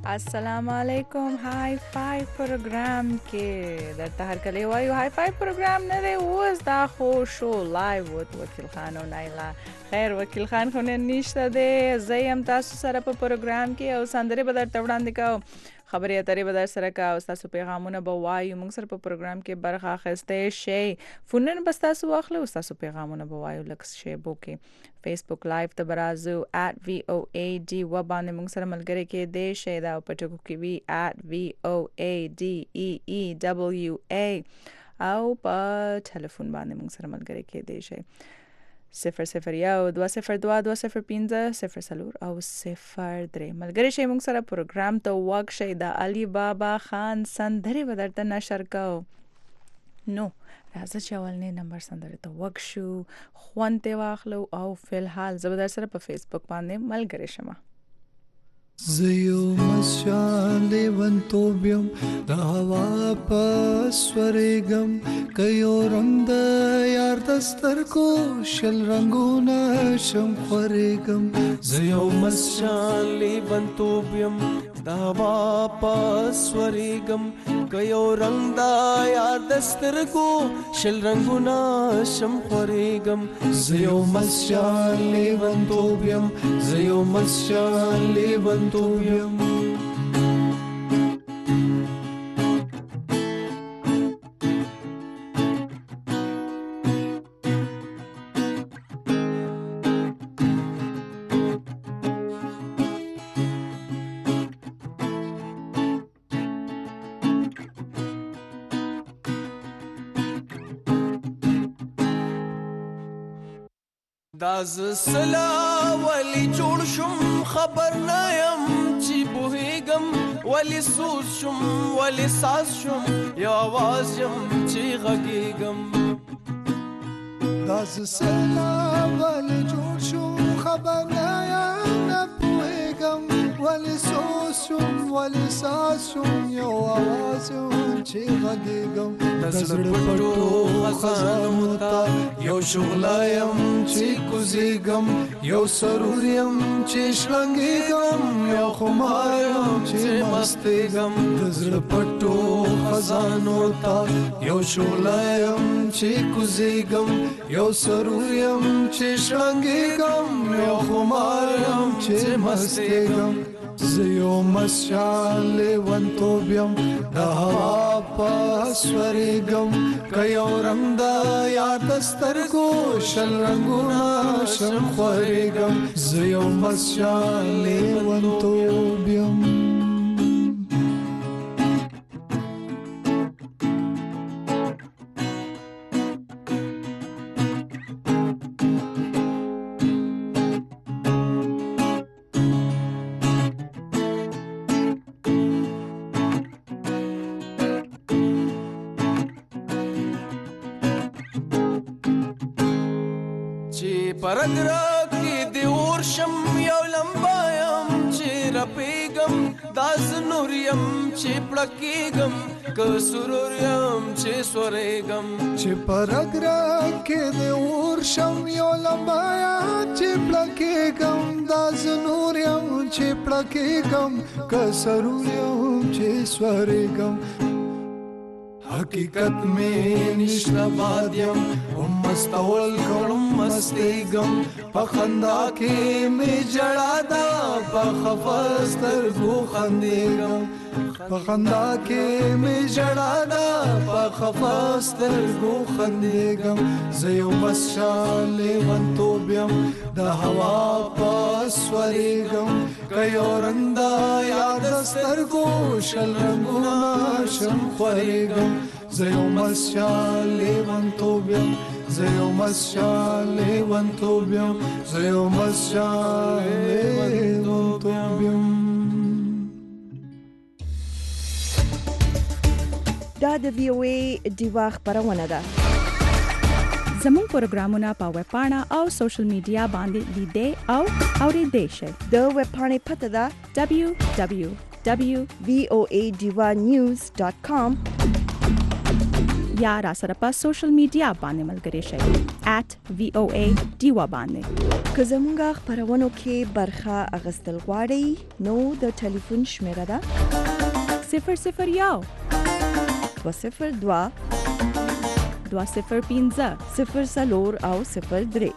السلام علیکم های فای پروګرام کې درته هر کله وایو های فای پروګرام نه دی اوس دا خو شو لایو وکیل خان او نایلا خیر وکیل خان خو نه نشته دی زه هم تاسو سره په پروګرام کې او سندري به درته وړاندې کوم خبرې اترې به در سره کوو ستاسو پیغامونه به وایو موږ سره په پروګرام کې برخه اخیستی شئ فونونه به ستاسو واخلو ستاسو پیغامونه به وایو لږ شیبو کې فیسبوک لایو ته به راځو @VOAD و باندې موږ سره ملګري کېدی شئ دا په ټکو کې وي @VOADEEWA او په ټلیفون باندې موږ سره ملګري کېدی شئ 001-202-205-0 او 03 ملګری شي موږ سره پروګرام ته واک شي د علي بابا خان سندري به درته نشر کوو نو راځه چې اولنې نمبر سندري ته واک شو خوانته واخلو او فلحال زه به در سره په فیسبوک باندې ملګری شم زيو مسشان لیونتوبیم د هوا پسورېږم کيو رنگ د یار دستر کو شل رنگونه شم خورېږم زيو مسشان لیونتوبیم د هوا پسورېږم کيو رنگ د یار دستر کو شل رنگونه شم خورېږم زيو مسشان لیونتوبیم زيو مسشان لیونتوبیم داز سلا ولی جوړ شم خبر نه يم چې بوهیږم ولی سوز شم ولی ساز شم یا आवाज يم چې غږیږم داز سلا ولی جوړ شم خبر نه يم نه پوهیږم ولی سوز شم ولی ساز شم یا आवाज يم چې غږیږم د زړه پټو خزانو ته یو شغلایم چې کوزیږم یو سروریم چې شلنګیږم یو خماریم چې مستیږم د زړه پټو خزانو ته یو شغلایم چې کوزیږم یو سروریم چې شلنګیږم یو خماریم چې مستیږم زيو مسشان لیونتوبیم د هوا پسورېږم کيو رنگ د یار دسترګو شل رنگونه شم خورېږم زيو مسشان لیونتوبیم پرګرا کې دی ورشم یو لمبایم چې رپېږم داز نوریم چې پړکېږم که سروریم چې سورېږم چې پرګرا کې دی ورشم یو لمبایم چې پړکېږم داز نوریم چې پړکېږم که سروریم چې سورېږم حقیقت میں نشنا بادیم مستول کړم مستیګم په خندا کې می جړا دا په خفاستر خو خندېګم په خندا کې می جړا دا په خفاستر خو خندېګم زيو مسشان لیونتوبیم د هوا پسورېږم کيو رنگ د یاد سترګو شل رنگونه شم خورېږم زيو مسشان لیونتوبیم زيو مسشان لیونتوبیم زيو مسشان لیونتوبیم دا د VOA دیوا خبرونه ده زموږ پروګرامونه په ویب پاڼه او سوشل میډیا باندې لیدئ او اوریدئ شئ د ویب پاڼې پته ده www.voadivanews.com یا را سره په سوشل میډیا باندې ملګري شئ @VOA Diva باندې. که زمونږ خپرونو کې برخه اخیستل غواړئ نو د ټلیفون شمیره ده 001 202 205 04 او 03.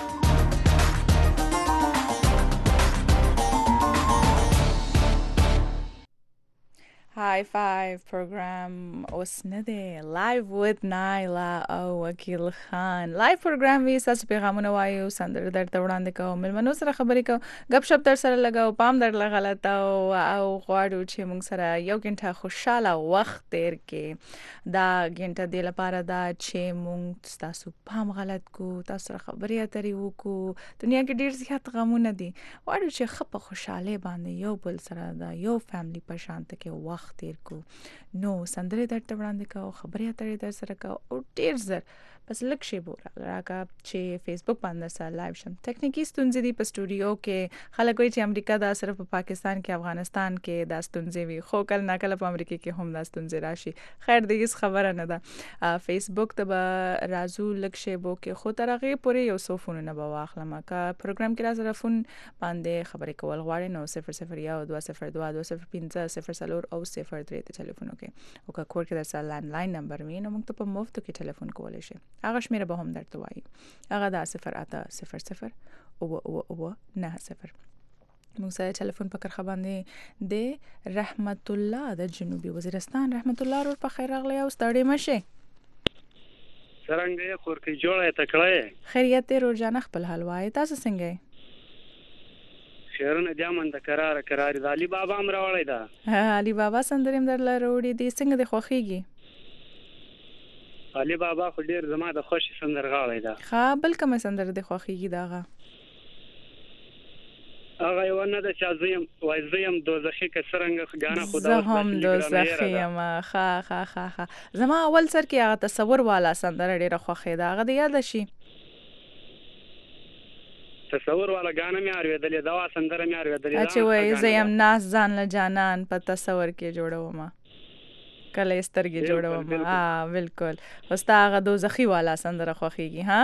High Five program اوس نه دی لایو with نایلا او وکیل خان لایو پروګرام وی تاسو پیغامونه وایو سندره درته وړاندې کوم ملمنو سره خبرې کوم غب شپ در سره لګاو پام در لغلط او غواړو چې موږ سره یو غنټه خوشاله وخت تیر کې دا غنټه د لپاره دا چې موږ تاسو پام غلط کو تاسو سره خبرې اترې وکړو دنیا کې ډیر زیات غمونه دي غواړو چې خپه خوشاله باندې یو بل سره دا یو فیملی په شانت کې وخت تیر کو نو سندره درته وړاندې کوم خبرې اترې در سره کوم او ډیر زر بس لک شی بوله راکا چې فیسبوک باندې سره لایو شم ټکنیکی ستونزې دی په سټوډیو کې خلک وایي چې امریکا دا صرف په پاکستان کې افغانستان کې دا ستونزې وي خو کله ناکله په امریکا کې هم دا ستونزې راشي خیر دې هیڅ خبره نه ده فیسبوک ته به رازو لک شی بو کې خو ترغه پورې یو سوفونه نه به واخلم کا پروګرام کې را سره فون باندې خبرې کول غواړي نو 001 202 205 0 او 03 ته ټلیفون وکړي او کا کور کې د سره لانډلاین نمبر وي نو موږ ته په مفت کې ټلیفون کولای شي هغه شمیره به هم درته وایي هغه دا 080 او 90 موږ سره ټلیفون په کرخه باندې د رحمت الله د جنوبي وزیرستان رحمت الله ور په خیر راغلی او ستړي مشه څنګه خور کې جوړه تکړه خیریت روزانه خپل حال وای تاسو څنګه شهرونه جامن د قرار د علي بابا امر وړی دا علي بابا سندریم درل وروړي دي څنګه د خوخيږي علي بابا خو ډیر زما د خوشي سندرغاړی دا ها بل کوم سندر د خوخيږي داغه هغه یو نه د چا زیم دوزخی کسرنګ غانا خدا زه هم دوزخی ما خا زما اول سر کې هغه تصور والا سندر ډیره خوخه دا هغه د یاد شي تصور والا غانا مې اوریدلې دا سندر مې اوریدلې اچھا وای زیم ناز ځان له جانان په تصور کې جوړوم کله سترګې جوړوم بالکل وستا هغه دوزخی والا سندره خوخيږي ها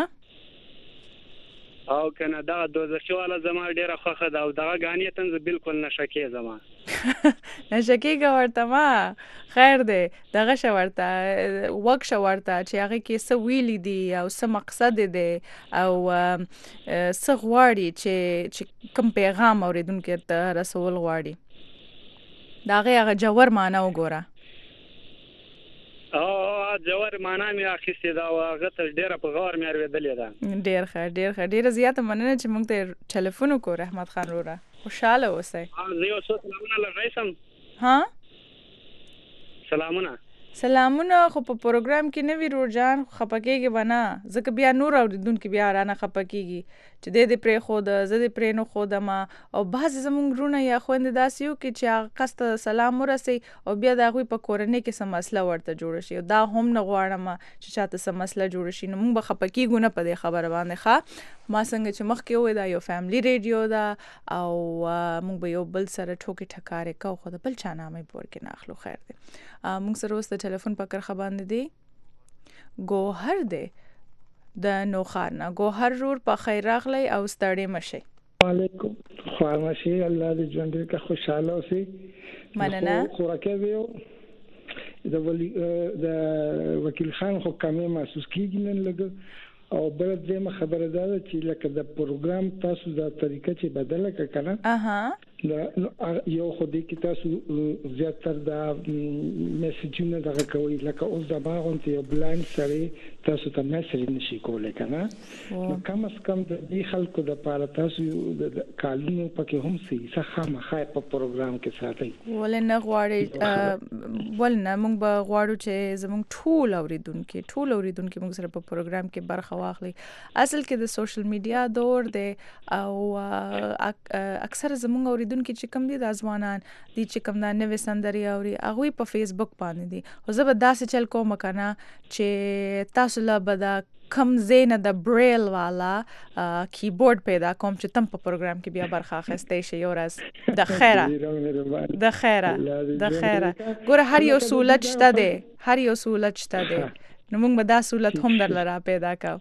او کنه دا دوزخی والا زما ډیره خوخه دا او دغه غانې تنز بالکل نشکې زما نشکې ورته ما خیر دی دغه شورته وک شورته چې هغه کې څه ویلي دي او څه مقصد دی او څه غواړي چې کوم پیغام اوریدونکو ته رسول غواړي داغه جوهر معنی وګوره جوهر معنا مې اخیستې دا هغه ته ډیره په غور مې اوریدلې ده ډیر ډیره زیاته مننه چې موږ ته ټلیفون وکړو رحمت خان وروره خوشاله اوسئ زه یو څه سلامونه لږیسم ها سلامونه خو په پروګرام کې نه وی روجان خپکیږي بنا ځکه بیا نور اوریدونکو بیا رانه خپکیږي چې دې پرې خود زه دې پرې نو خودم او بعض زمونږ رونه یا خويند داسیو کې چې قصد سلام ورسي او بیا دا غوي په کورنۍ کې سم مسله ورته جوړ شي دا هم نه غواړم چې چاته سم مسله جوړ شي نو موږ خپکیږو نه په دې خبره باندې ښه ما څنګه چې مخکې وې دا یو فیملی ریډیو دا او موږ به یو بل سره ټوکی ټکارې کو خو د بل چا نامې پور کې ناخلو خیر دی موږ سره اوس د ټلیفون په کرخه باندې دی ګوهر دی د نوخارنا ګوهر رور په خیر راغلی او ستړي مشه وعلیکم خامشي الله دې ژوند کې خوشاله اوسې مننه خوراکه ویو د وکیل خان خو کمه محسوس کیږي نن لګ او بل دې خبره ده چې لکه د پروګرام تاسو د طریقې چې بدله کړه یو خو دې کې تاسو زیاتره د میسجونه دغه کوي لکه اوس د باغونته یو بلایند سره تاسو ته میسج نشي کولای کنه نو کم از کم د دې خلکو د پاره تاسو د کالونو پکې هم سي څخه مخه په پروګرام کې ساتي ولنه غواړي ولنه موږ به غواړو چې زموږ ټول اوریدونکو موږ سره په پروګرام کې برخه واخلي اصل کې د سوشل میډیا دور دی او اکثر زموږ اوریدونکو چې کم دي د ځوانان دي چې کم نه نوې سندري اوري هغه په فیسبوک باندې دي او زه به داسې چل کوم کنه چې تاسو لا بدا کم زینه د بریل والا کیبورډ پیدا کوم چې تم په پروګرام کې بیا برخه اخیستې شي یو راز د خیره ګوره هر یو سہولت شته دی نو موږ به دا سہولت هم درله را پیدا کوو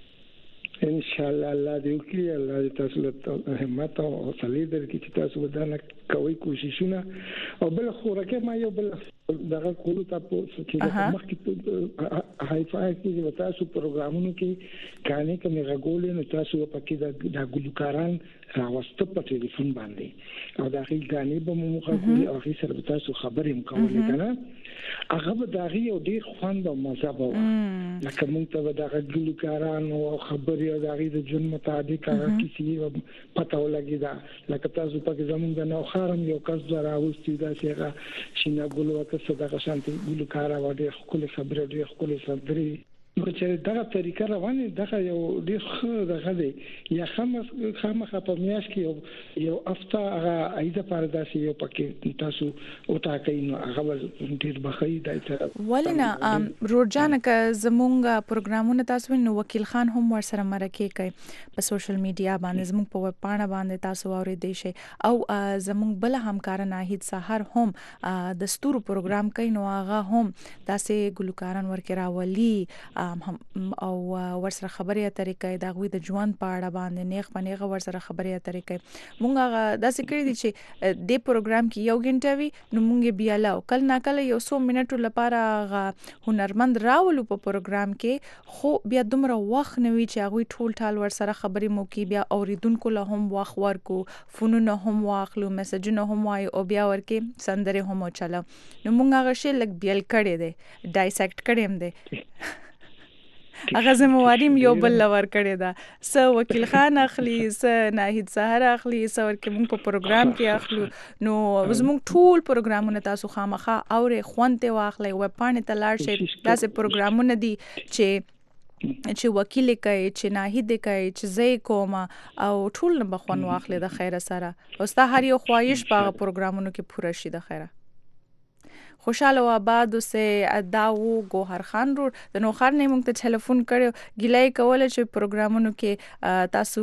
ان شاء الله الله دې وکړي الله دې تاسو له همت او حوصله درکړي چې تاسو ودانه کوي کوششونه او بل خورکه ما یو بل دغه کولو تاسو چې مخکې هاي فاي کې تاسو پروګرامونو کې کانه کومه غوړې نو تاسو په کې د ګلوکاران راوسته په ټلیفون باندې او دا غي غانې به مو مخکې او هغه سره تاسو خبرې مکولې کنه هغه به دا غي او ډیر خوند او مزه به لکه موږ ته دا ګلوکاران او خبرې او دا غي د جون مطابق هغه کیسې پته ولګي دا لکه تاسو په زمونږ نه خارم یو کس راوستي دا چې شینه ګلو صدقه شانتي ګلوکارا وړي خپل خبره ډېر خپل صدري نو چې دا طریقه روانه دغه یو ډېر دغه دی یا خامخ په میاش کې یو افتا هغه ایزه پرداسي یو پکې تاسو او تا کوي نو هغه ډېر بخای دایته ولنه روزانه ک زمونږ پروګرامونه تاسو نو وکیل خان هم ور سره مرکه کوي په سوشل میډیا باندې زمونږ په ویب پاڼه باندې تاسو اورېدئ شئ او زمونږ بل همکار ناهید سحر هم د ستورو پروګرام کوي نو هغه هم داسې ګلوکاران ورکه راولي او ورسره خبرې اترې کوي دا غوي د ژوند په اړه باندې نیغ پنیغه ورسره خبرې اترې کوي مونږ داسې کړی دي چې د پروګرام کې یو غنټه وي نو مونږ بیا لا کل ناکله یو 100 منټو لپاره هنرمند راولو په پروګرام کې خو بیا دومره وخت نه وي چې هغه ټول ټال ورسره خبرې مو کې بیا اوریدونکو له هم وخت ورکو فونونه هم واخلو میسجونه هم وای او بیا ورکه سندره هم چلو نو مونږ هغه شی لګ بیل کړی دی ډایسیکټ کړیم دی هغه زمواریم یو بل لور کړی دا س وکیل خان اخلي س ناهید سحر اخلي س ورکه موږ په پروګرام کې اخلو نو زموږ ټول پروګرامونه تاسو خامخا اورې خوانته واخلې وب پاڼې ته لاړ شئ داسې پروګرامونه دي چې وکیل کوي چې ناهید کوي چې زې کومه او ټول نه بخون واخلې د خیر سره او ستا هر یو خواهش په پروګرامونو کې پوره شي د خیره خوشاله و آباد سه داو گوهر خان رو د نوخر نه مونږ ته ټلیفون کړو ګلای کوله چې پروګرامونو کې تاسو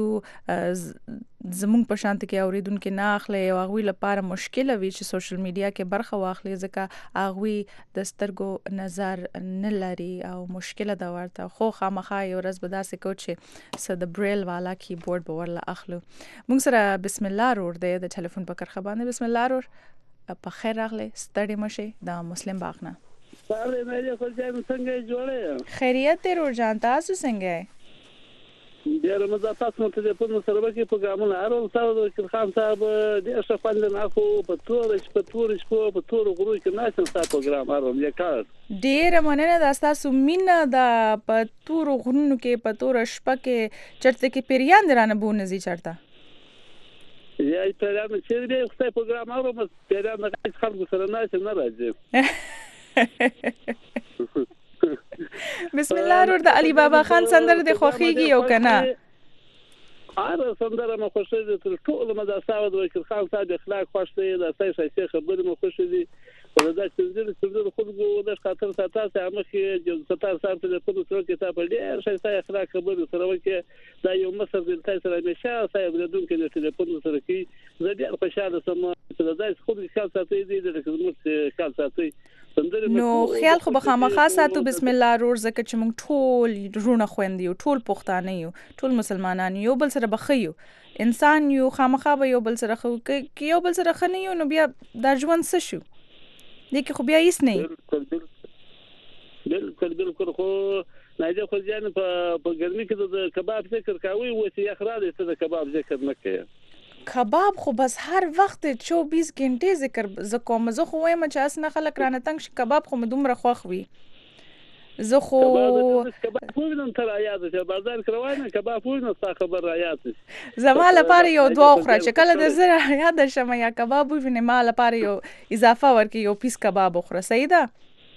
زمونږ په شانت کې اوریدونکو نه اخلي او هغه لپاره مشکل وي چې سوشل میډیا کې برخه واخلي ځکه هغه د سترګو نظر نه لري او مشکل دا ورته خو خامخا یو ورځ به داسې کو چې د بریل والا کیبورډ به ورله اخلو مونږ سره بسم الله رور دی د ټلیفون په کرخه باندې بسم الله رور په خیر راغله ستړي مشه د مسلم باغ نه سره مې خو ځان څنګه جوړه خیریت ته ور جان تاسو څنګه ډیر مزه تاسو ته په نو سره کې پروګرامونه اړول تاسو د خان صاحب د اشرفند نه خو په تور غرو کې ناشته تاسو پروګرام اړول یا کار ډیر مننه د تاسو مینا د په تور غرونو کې په تور شپه کې چرته کې پیریان درانه بونه زی چرته یا پیران چې دې خپل پروګرام اورو مې پیران د خلکو سره نه راځي بسم الله ور د علي بابا خان سندره د خوخيږي یو کنه سندره مې خوښه دي تر ټولو مې د ساوند وکیل خان صاحب اخلاق خوښه دي د سای خبرې مې خوښه دي ولدا چې د خلکو د خاطر ساتاسه مخې د ستار صاحب ته په څو کې تاسو ډېر شي اخلاق خبرې سره وکړي دا یو مسر د تاسو سره نشه صاحب د دونکو د ټلیفون سره کې زه ډېر خوشاله سم چې دا خو د خاص ساتي دي د خدمت خاص ساتي نو خیال خو بخامخا ساتو بسم الله رور زکه چې موږ ټول رونه خويندې یو ټول پښتانه یو ټول مسلمانان یو بل سره بخیو انسان یو خامخا به یو بل سره خو کې یو بل سره خنه یو نو بیا دا ژوند څه شو دغه خو بیا هیڅ نه بالکل خو ناجه خو ځان په ګرمي کې د کباب ذکر کاوي و چې اخراج ته د کباب ذکر نه کوي کباب خو بس هر وخت 24 غنټه ذکر ز کوم زه خو وایم چې اسنه خلک رانه تنگ شي کباب خو مدومره خوخ وي زه خو کباب وینم تر آیات چې بازار کروانه کباب وینم ستا خبر آیات زما لپاره یو دوا خورا چې کله د زړه یاد شمه یا کباب وینم ما لپاره یو اضافه ورکي یو پیس کباب خورا صحیح ده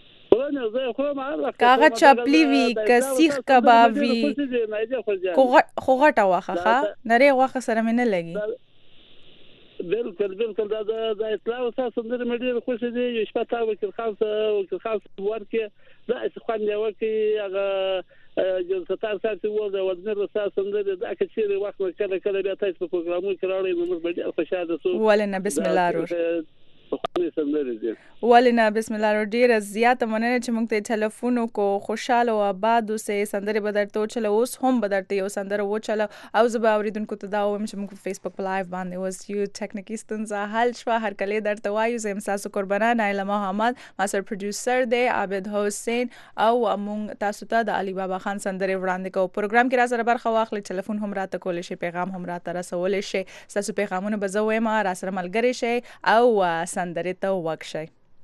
کاغه چپلی وی کسیخ کباب وی خو غټه واخه نری واخه سره مې نه لګي بالکل دا اطلاع اساسا د مډیر خوشی دی یو شپه وکیل خاص ورکه دا څخه دی ورکه هغه جو ستار ساتي و د وزن اساسا د اکثر وخت کله بیا تاسو په پروګرامو کې راوړئ نو موږ به خوشاله شو ولنه بسم الله رور خو سندري دي ولنا بسم الله ډیره زیاته مننه چې موږ ته ټلیفون کو خوشاله او آباد اوسې سندري بدرته چلو اوس هم بدرته یو سندره و چلو او زه اوریدونکو ته دا وایم چې موږ په فیسبوک لایو باندې اوس یو ټیکنیکی ستونزه حل شو هر کله درته وایو زم تاسو قربانه نایله محمد ماستر پروډوسر دی عابد حسین او موږ تاسو ته د علي بابا خان سندري وړاندې کوو پروګرام کې را سره برخه واخلئ ټلیفون هم راته کولای شي پیغام هم راته رسولی شي تاسو پیغامونه به زه وایم را سره ملګری شي او سندري ته وکشئ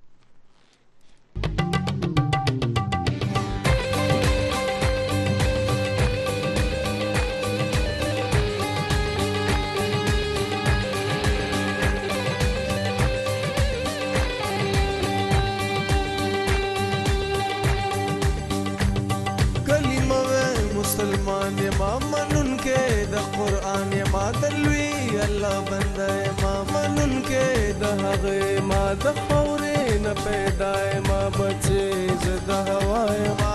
مسلمان ما منن کې د قران ما دلوي الله بنده ما منن کې د هغه ما د خورې نه پیدا ما بچي زده هواي ما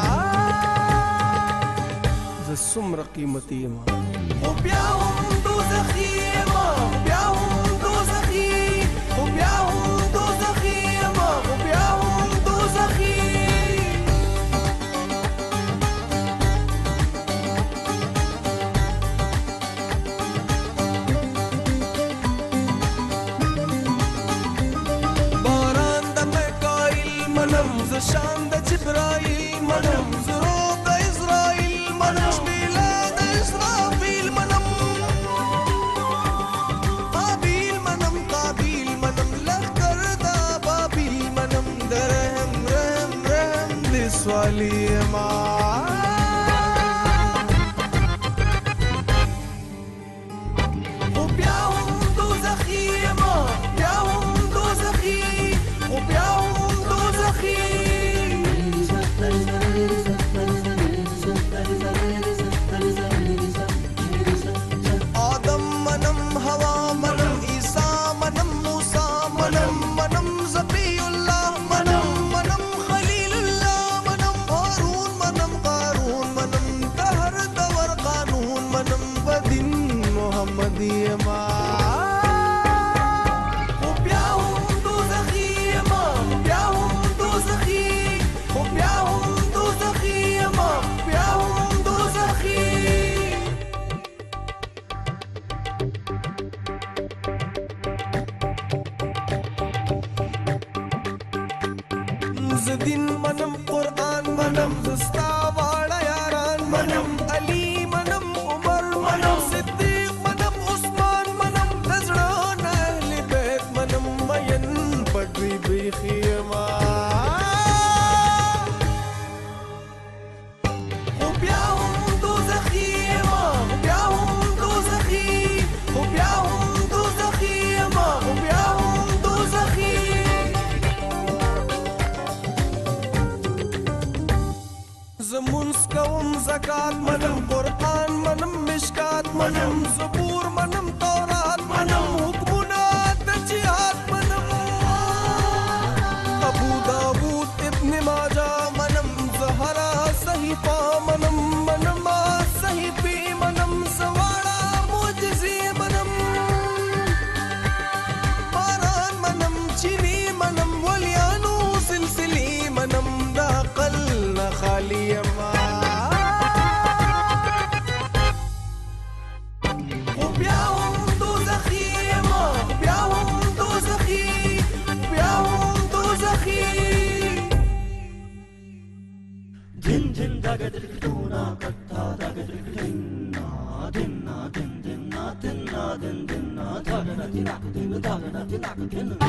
ز سمر قیمتي ما او بیا هم دوزخي ما بیا هم دوزخي او بیا هم دوزخي ما او بیا هم دوزخي شان د جبرائیل منم زرو د اسرائیل منم شمیلا د اسرافیل منم قابیل منم قابیل منم لخکر دا بابیل منم درهم رحم رحم د سوالی ما دین منم قرآن منم زستا واړه یاران منم علي منم عمر منم صدیق منم عثمان منم دزړه نه اهل بیت منم مین پټوي بیخي ما خو بیا هم دوزخي ما بیا هم دوزخي خو بیا هم دوزخي ما خو بیا هم دوزخي زمونس کوم زکات منم قرآن منم مشکات منم زبور منم تورات منم حکمونه د جهاد منم ابو داود ابن ماجه منم زهرا صحیفه منم منم صحیفی منم سواړه معجزې منم باران منم چینی منم ولیانو سلسلې منم د عقل نه خالی ما خو بیا هم دوزخي ما بیا هم دوزخي بیا هم دوزخي دن دن دغه دکتونا کتا دغه دکتنا دن دن دن دن دن دن دغه دکتنا دغه دکتنا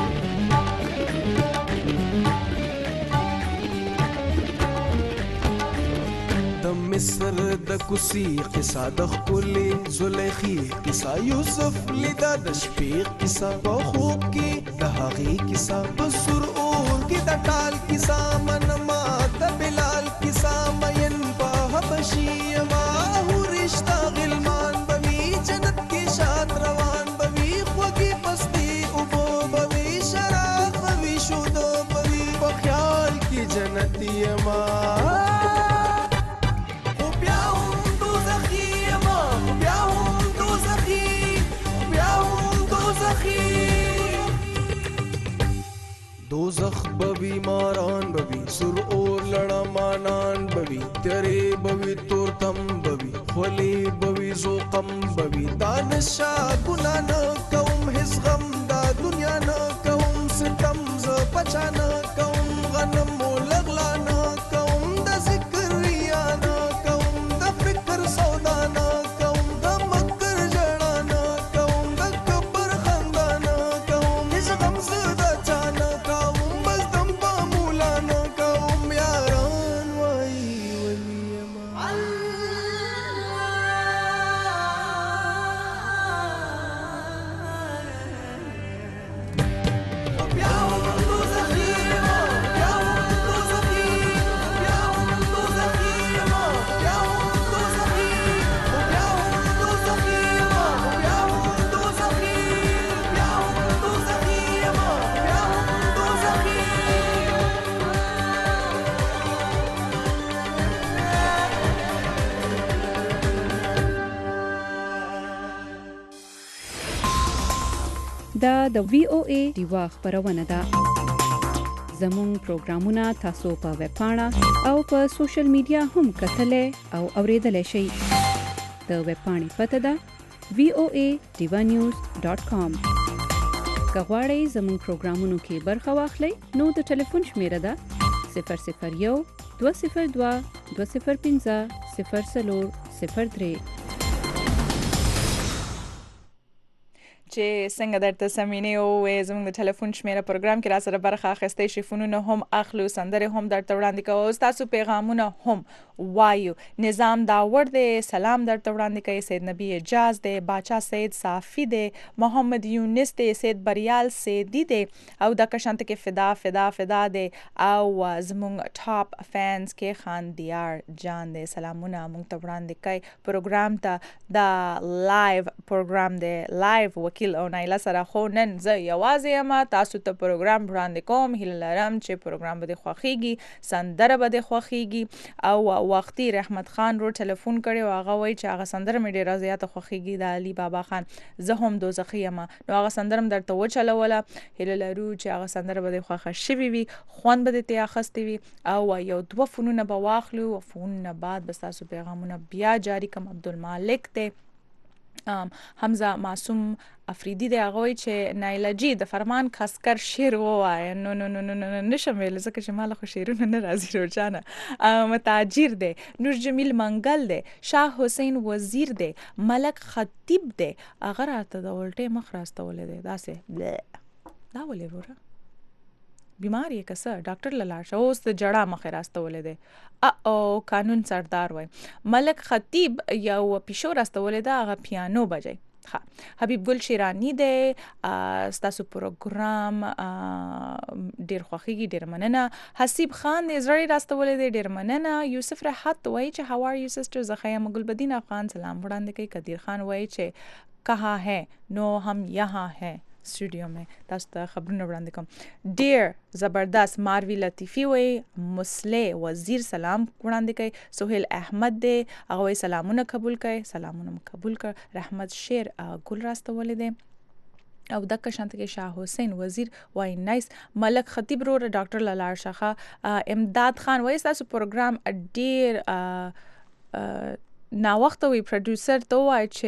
د مصر د کوسی قصه د خپلې زلیخي قصه یوسف لیدا د شپې قصه په خوب کې د هغې قصه په سر اور کې د ټال قصه منما د بلال قصه مین په حبشي ما رشتہ غلمان بوي جنت کې شاد روان بوي خوږی پستی او بوي شراب بوي شودو بوي په خیال کې جنتی ما دوزخ بوی ماران بوی سر اور لړمانان بوی تیرې بوی تورتم بوی خلی بوی زوقم بوی دانشا ګنا نه کوم هیڅ غم دا دنیا نه کوم ستم ز پچا نه کوم غنم لغلا نه کوم د ذکر یا نه کوم د فکر سودا نه کوم د مکر جړا نه کوم د کبر خندا نه کوم هیڅ غم زدا چا نه کوم بس دم په مولا نه کوم یاران وای ولیم دا د VOA دیوا خبرونه ده. زموږ پروګرامونه تاسو په ویب پاڼه او په سوشل میډیا هم کتلای او اوریدلای شئ. د ویب پاڼې پته ده voadivanews.com. که غواړئ زموږ پروګرامونو کې برخه واخلئ نو د ټلیفون شمیره ده 001 202 205 0403. چې څنګه درته سمینه او زموږ د ټلیفون شمیره پروګرام کې را سره برخه اخیستې شي فونونه هم اخلو سندره هم درته وړاندې کوو تاسو پیغامونه هم وایو. نظام داور دی سلام درته وړاندې کوي سید نبی اجاز دی باچا سید صافی دی محمد یونس دی سید بریال سیدی دی او د کشانت کې فدا فدا فدا دی او زموږ ټاپ فینز کې خان دیار جان دی سلامونه موږ ته وړاندې کوي پروګرام ته د لایو پروګرام دی لایو وکیل او نایله سره خو نن زه یوازې یم تاسو ته پروګرام وړاندې کوم هیله لرم چې پروګرام به خوښیږي سندره به خوښیږي او وختي رحمت خان رو ټلیفون کړي او هغه وایي چې هغه سندره مې ډیره زیاته خوښیږي د علي بابا خان زه هم دوزخي یم نو هغه سندره درته وچلوله هیله لرو چې هغه سندره به خوښه شوي وي خوند به دې اخیستی وي او یو دوه فونونه به واخلو او فونونه بعد به تاسو پیغامونه بیا جاری کوم عبدالمالک دی حمزه معصوم افریدی دی هغه چې نایله جی د فرمان کسکر شعر ووایه نو نشم ویل ځکه چې مال خو شعرونه نه راځي روزانه متاجر دی نور جمیل منګل دی شاه حسین وزیر دی ملک خطیب دی هغه راته د ولټې مخ راستولې دی داسې دا ولې وره بیمار یې کسه ډاکټر لاله شو اوس د جړه مخ راستولې دی او قانون سردار وای ملک خطیب یو پیشو راستولې دا هغه پیانو بجای حبیب ګل شیرانی دی ستاسو پروګرام ډیر خوښیږي ډیر مننه حسیب خان دی زړی راستولې دی ډیر مننه یوسف رحت وای چې هاو ار یو سسټر زخیا مغل بدین افغان سلام وړاندې کوي قدیر خان وای چې کہاں ہے نو هم یہاں ہے studio में تاسو ته خبرونه وړاندې کوم ډیر زبردست ماروی لطیفی وای مسلح وزیر سلام وړاندې کوي سہیل احمد دی هغه سلامونه قبول کوي سلامونه قبول کړ رحمت شیر ګل راستولې دی او دک شانت کې شاه حسین وزیر وای نایس ملک خطیب رو ډاکټر لالار شاخه امداد خان وای تاسو پروګرام ډیر نا وخت وی پروډوسر ته وای چې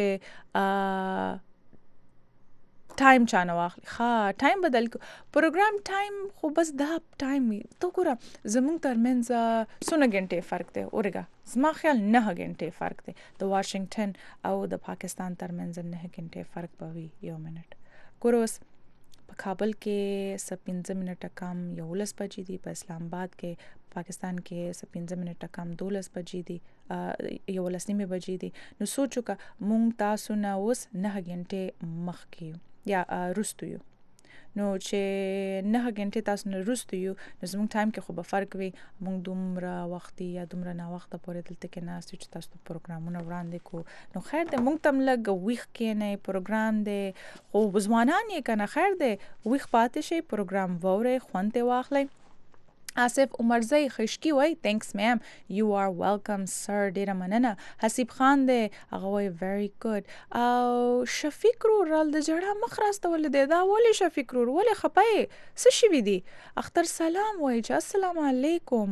ټایم چانه واخلي ټایم بدل پروګرام ټایم خو بس دا ټایم تو ګوره زمونږ ترمنځ څونه غنټې فرق دی اورګه زما خیال 9 غنټې فرق دی د واشنگټن او د پاکستان ترمنځ 9 غنټې فرق پوي یو منټ ګوروس په کابل کې 15 منټه کم 11 بجې دي په اسلام آباد کې پاکستان کې 15 منټه کم 12 بجې دي 11 بجې دي نو سوچو کا مونږ تاسو نه اوس 9 غنټې مخکې یا رستو یو نو چې 9 غنټې تاسو نه رستو یو نو زموږ ټایم کې خو به فرق وي موږ دومره وختي یا دومره نه وخت پورې دلته کې نه چې تاسو پروګرامونه وړاندې کو نو خیر دې موږ تم لګ ویخ کې نه پروګرام دې خو ځوانان یې کنه خیر دې ویخ پاتې شي پروګرام ووره خوانته واخلې آصف عمرزی خشکی وای thanks ma'am you are welcome sir ډیره مننه. حسیب خان دی هغه وای very good. او شفیق رورال د جړه مخ راستول دی دا ولی شفیق رور ولی خپای څه شي دی. اختر سلام وای چې السلام علیکم.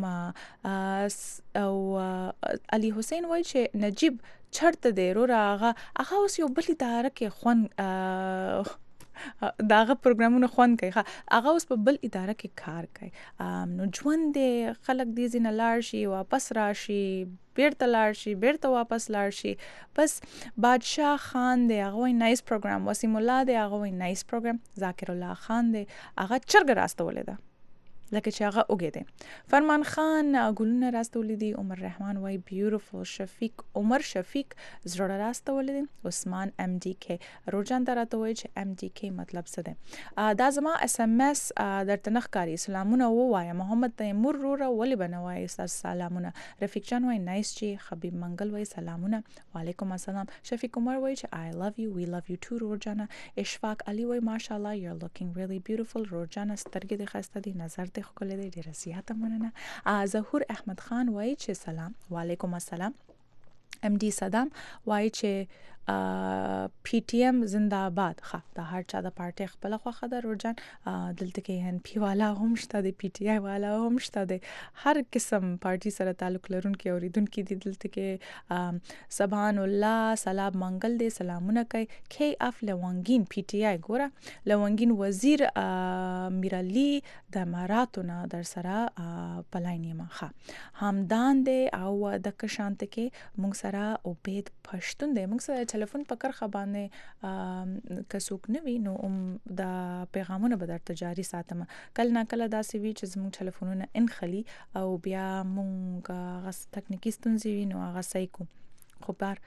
او علي حسین وای چې نجیب چرته دی رور هغه اوس یو بل اداره کې خون داغه پروګرامونه خوان کوي هغه اوس په بل اداره کې کار کوي. نو ژوند دی خلک دې ځینه لاړ شي واپس راشي بیرته لاړ شي بیرته واپس لاړ شي. بس بادشاه خان دی هغه وایي نایس پروګرام. وسیم الله دی هغه وایي نایس پروګرام. ذاکر الله خان دی هغه چرګ راستولې ده لکه چې هغه اوږې دی. فرمان خان ګلونه راستولې دي. عمر رحمان وایي بیوټیفل. شفیق عمر شفیق زړه راستولې دي. عثمان ام ډي کې روجان ته راته وایي چې ام ډي کې مطلب څه دی. دا زما اس ام اس درته نه ښکاري. سلامونه ووایه. محمد تیمور روره ولې به نه وایي ستاسو سلامونه. رفیق جان وایي نایس چې. حبیب منګل وایي سلامونه. وعلیکم السلام. شفیق عمر وایي چې I love you we love you too روجانه. اشفاق علي وایي ماشاءالله you're looking really beautiful. روجانه سترګې دې ښایسته دي نظر دې ښکلی دی ډېره زیاته مننه. ظهور احمد خان وایي چې سلام. وعلیکم السلام. ام ډي صدام وایي چې پی ټی ایم زنده آباد. ښه د هر چا د پارټۍ خپله خوښه ده روجان. دلته کې ان پی والا هم شته دی پی ټی آی والا هم شته دی هر قسم پارټي سره تعلق لرونکي اوریدونکي دي دلته کې. سبحان الله سلام منګل دی سلامونه کوي. کی اف لونګین پی ټی آی ګوره لونګین وزیر میرعلی د اماراتو نه در سره پلاین یم. ښه همدان دی او د کشانت کې مونږ سره عبید پښتون دی. مونږ سره ټلیفون په کرخه باندې کڅوک نه وي نو د پیغامونه به درته جاري ساتم. کله نه کله داسې وي چې زموږ ټلیفونونه انخلي او بیا مونږ هغه تکنیکي ستونزې وي نو هغه صحیح کوو. خو بار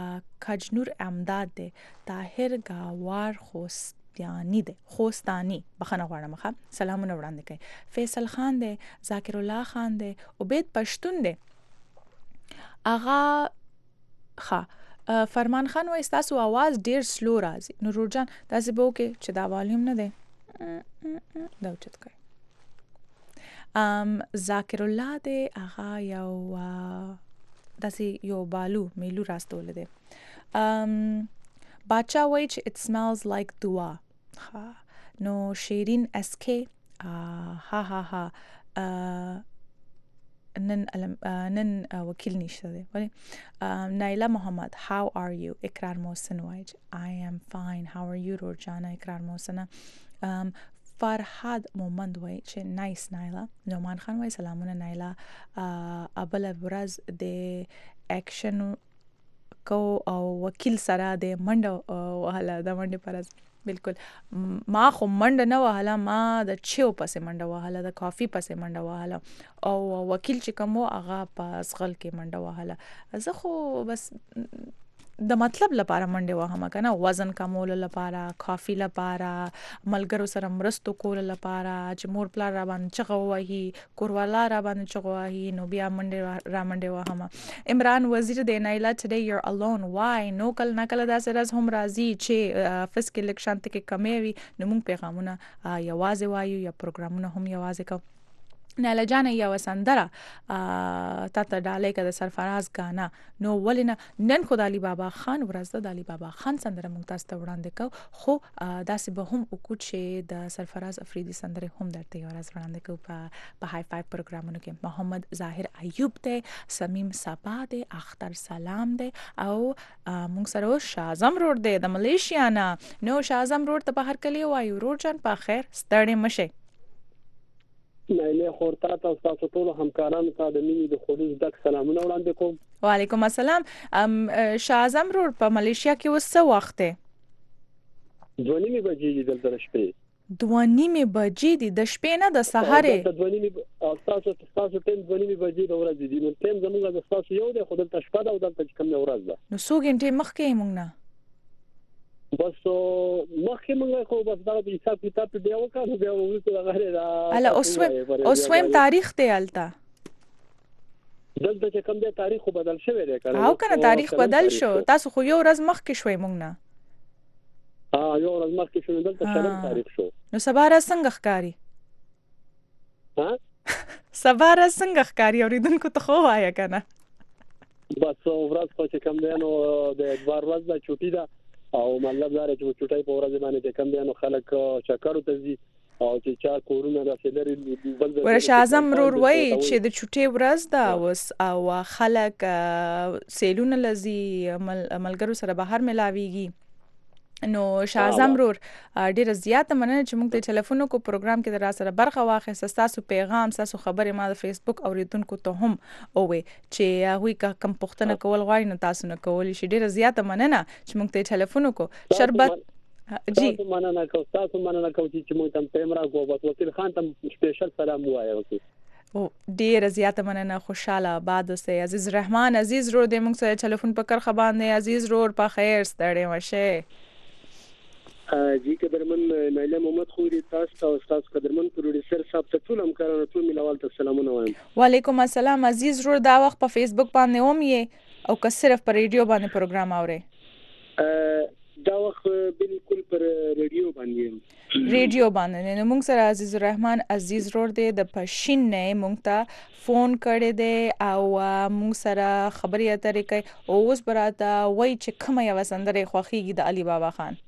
کجنور امداد دی. طاهر گاوار خوستانی دی خوستانی بخنه غواړم. سلامونه وړاندې کوي. فیصل خان دی. ذاکر الله خان دی. عبید پښتون دی. اغا فرمان خان وایي ستاسو आवाज ډیر سلو راځي. نو روجان داسې به وکړي چې دا والیوم نه دی دا اوچت کوي. ذاکر الله دی هغه یو داسې یو بالو میلو راستولی دی. باچا وایي چې it smells like دعا. نو شیرین اس کې ها ها ها نن وکیل نشته دی ولی. نایلا محمد how are you. اقرار محسن وایي I am fine how are you روجانا. اقرار محسن. فرحاد مومند وایي چې نایس نایلا. نعمان خان وایي سلامونه نایلا. ابل ورځ د اکشن کو او وکیل سره د منډه وهله د منډې پرز بالکل ما خو منډه نه وهله ما د چیو پسې منډه وهله د کافي پسې منډه وهله او وکیل چې کوم هغه په ځغل کې منډه وهله. زه خو بس د مطلب لپاره منډه وهم کنه وزن کمول لپاره کافي لپاره ملګرو سره مرستو کول لپاره چې مور پلار را باندې چغه وهي کوروالا را باندې چغه وهي نو بیا منډه را منډه وهم. عمران وزیر دی نایلا today you're alone why. نو کل نکله داسې راز هم راځي چې فزیکل اکشن ته کې کمی وي نو موږ پیغامونه یوازې وایو یا پروګرامونه هم یوازې کوو. نایلا جان یو سندره تا ته ډالۍ که د سرفراز ګانا نو ولې نه نن خو د علي بابا خان ورځ ده د علي بابا خان سندره موږ تاسو ته وړاندې کوو خو داسې به هم وکړو چې د سرفراز افریدي سندرې هم درته یو ورځ وړاندې کوو په های فایو پروګرامونو کې. محمد ظاهر ایوب دی. سمیم صبا دی. اختر سلام دی او موږ سره اوس شاعظم روډ دی د ملیشیا نه. نو شاعظم روډ ته بهر کلی وایو روډ په خیر ستړی مشئ. نایله خورتا تاسو ټول همکارانو ته د مینې د خلوص ډک سلامونه وړاندې کوم. وعلیکم السلام. شاعظم روډ په ملیشیا کې اوس څه وخت دی؟ 2:30 بجې دي دلته شپې. 2:30 بجې دي د شپې نه د سحرې. 2:30 تاسو ټیم 2:30 بجې د ورځې دي. نو ټیم زموږ د تاسو یو دی خو دلته شپه ده او دلته کوم ورځ ده. نو څو غنټې مخکې موږ نه بس مخکې موږ خو بس دا د حساب کتاب په دیو کارو بیا وې غره دا اله اوسویم تاریخ دی الته دلته چې کوم دی تاریخ بدل شوی دی کنه او کنه تاریخ بدل شو تاسو خو یو ورځ مخکې شوي موږ نه یو ورځ مخکې شو دلته شرم تاریخ شو نو سبا را څنګه ښکاری سبا را څنګه ښکاري اوریدونکو ته خو وایه کنه بس ورځ خو چې کم دی نو د اتوار ورځ د چوټي ده او مطلب دا چې چوټي په ورځ باندې چې کم دی نو خلک چکرو ته ځي او چې چا کورونه د سیلري بل ورش اعظم رور وای چې د چوټي ورځ ده اوس او خلک سیلونه لذي ملګرو سره بهر ملاويږي نو شاعظم رور ډیره زیاته مننه چې موږ ته ټلیفون کو پروګرام کې در سره برخه واخیسته تاسو پیغام تاسو خبره ما د فیسبوک اوریدونکو ته هم اوې چې هغه کم پښتنه کول غواړي نو تاسو نه کول شي ډیره زیاته مننه چې موږ ته ټلیفون کو شربت جی مننه کو تاسو مننه کو چې موږ تم پیمرا کو بس وکیل خان تم سپیشل سلام وایو او ډیر زیاته مننه خوشاله آباد اوسه عزیز رحمان عزیز رو د موږ سره ټلیفون په کرخه باندې عزیز رو په خیر ستړي مشه جی قدرمن نایله محمد خوري تاسو او تاسو قدرمن پروډوسر صاحب ته ټول همکارانو ټول ملوال ته سلامونه وایم وعلیکم السلام عزیز رو دا وخت په فیسبوک باندې هم یې او که صرف په ریډیو باندې پروګرام اوري دا وخت بالکل پر ریډیو باندې ریډیو باندې نو موږ سره عزیز الرحمن عزیز رو دې د پښین نه موږ ته فون کړی دی او موږ سره خبرې اترې کوي او اوس براته وای چې کومه یو سندره خوخیږي د علي بابا خان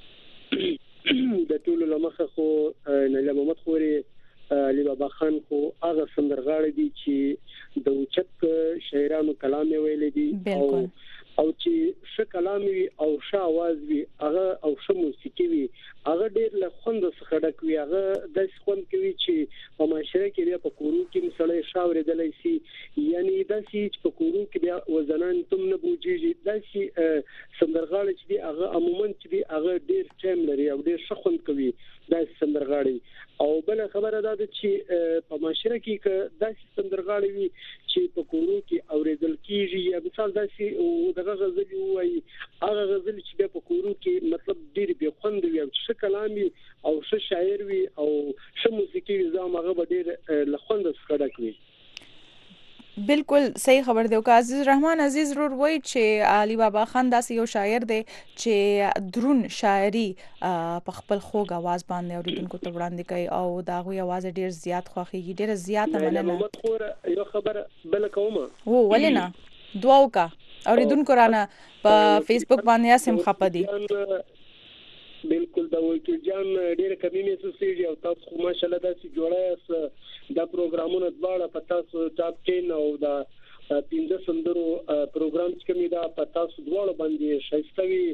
د ټولو لمخه خو نایله محمد خوري علي بابا خان خو هغه سندرغاړي دي چې د اوچت شاعرانو کلام ویل دي او چې ښه کلام وي او ښه आवाज وي هغه او ښه موسیقي وي هغه ډېر له خوند څخه ډک وي هغه د خوند کوي چې په معاشره کې په کورو کې مثلا شاورې دلای شي یعنی د چې په کورو کې بیا وزنان تم نه بوجيږي د چې سندرغاړي چې دی هغه عموما چې دی هغه ډېر ټایم لري او ډېر ښه خوند کوي د سندرغاړي او بل خبره ده چې په معاشره کې د سندرغاړي وي چې په کورو کې اوریدل کیږي یا مثال داسې دغه غزل وایي هغه غزل چې په کورو کې مطلب ډېر به خوند وي او ښه کلام وي او ښه شاعر وي او ښه موسیقي وي زما هغه به ډېر له خوند څخه ډک وي بالکل صحیح خبر دی او عزیز رحمان عزیز رور وای چې علي بابا خان داسې یو شاعر دی چې درون شاعري په خپل خوږ आवाज باندې اوریدونکو ته وړاندې کوي او دا غوي आवाज ډیر زیات خوخيږي ډیر زیات مننه محمد خور یو خبر بل کومه او ولنا دعاو کا اوریدونکو رانه په فیسبوک باندې سم خپدي بالکل دا وکیل جان ډېر کمی محسوسېږي او تاسو خو ماشاءالله داسې جوړه دا پروګرامونه دواړه په تاسو ټاپ 10 او دا 15 سندرو پروګرام چې کومه دا په تاسو دواړه باندې شایستوي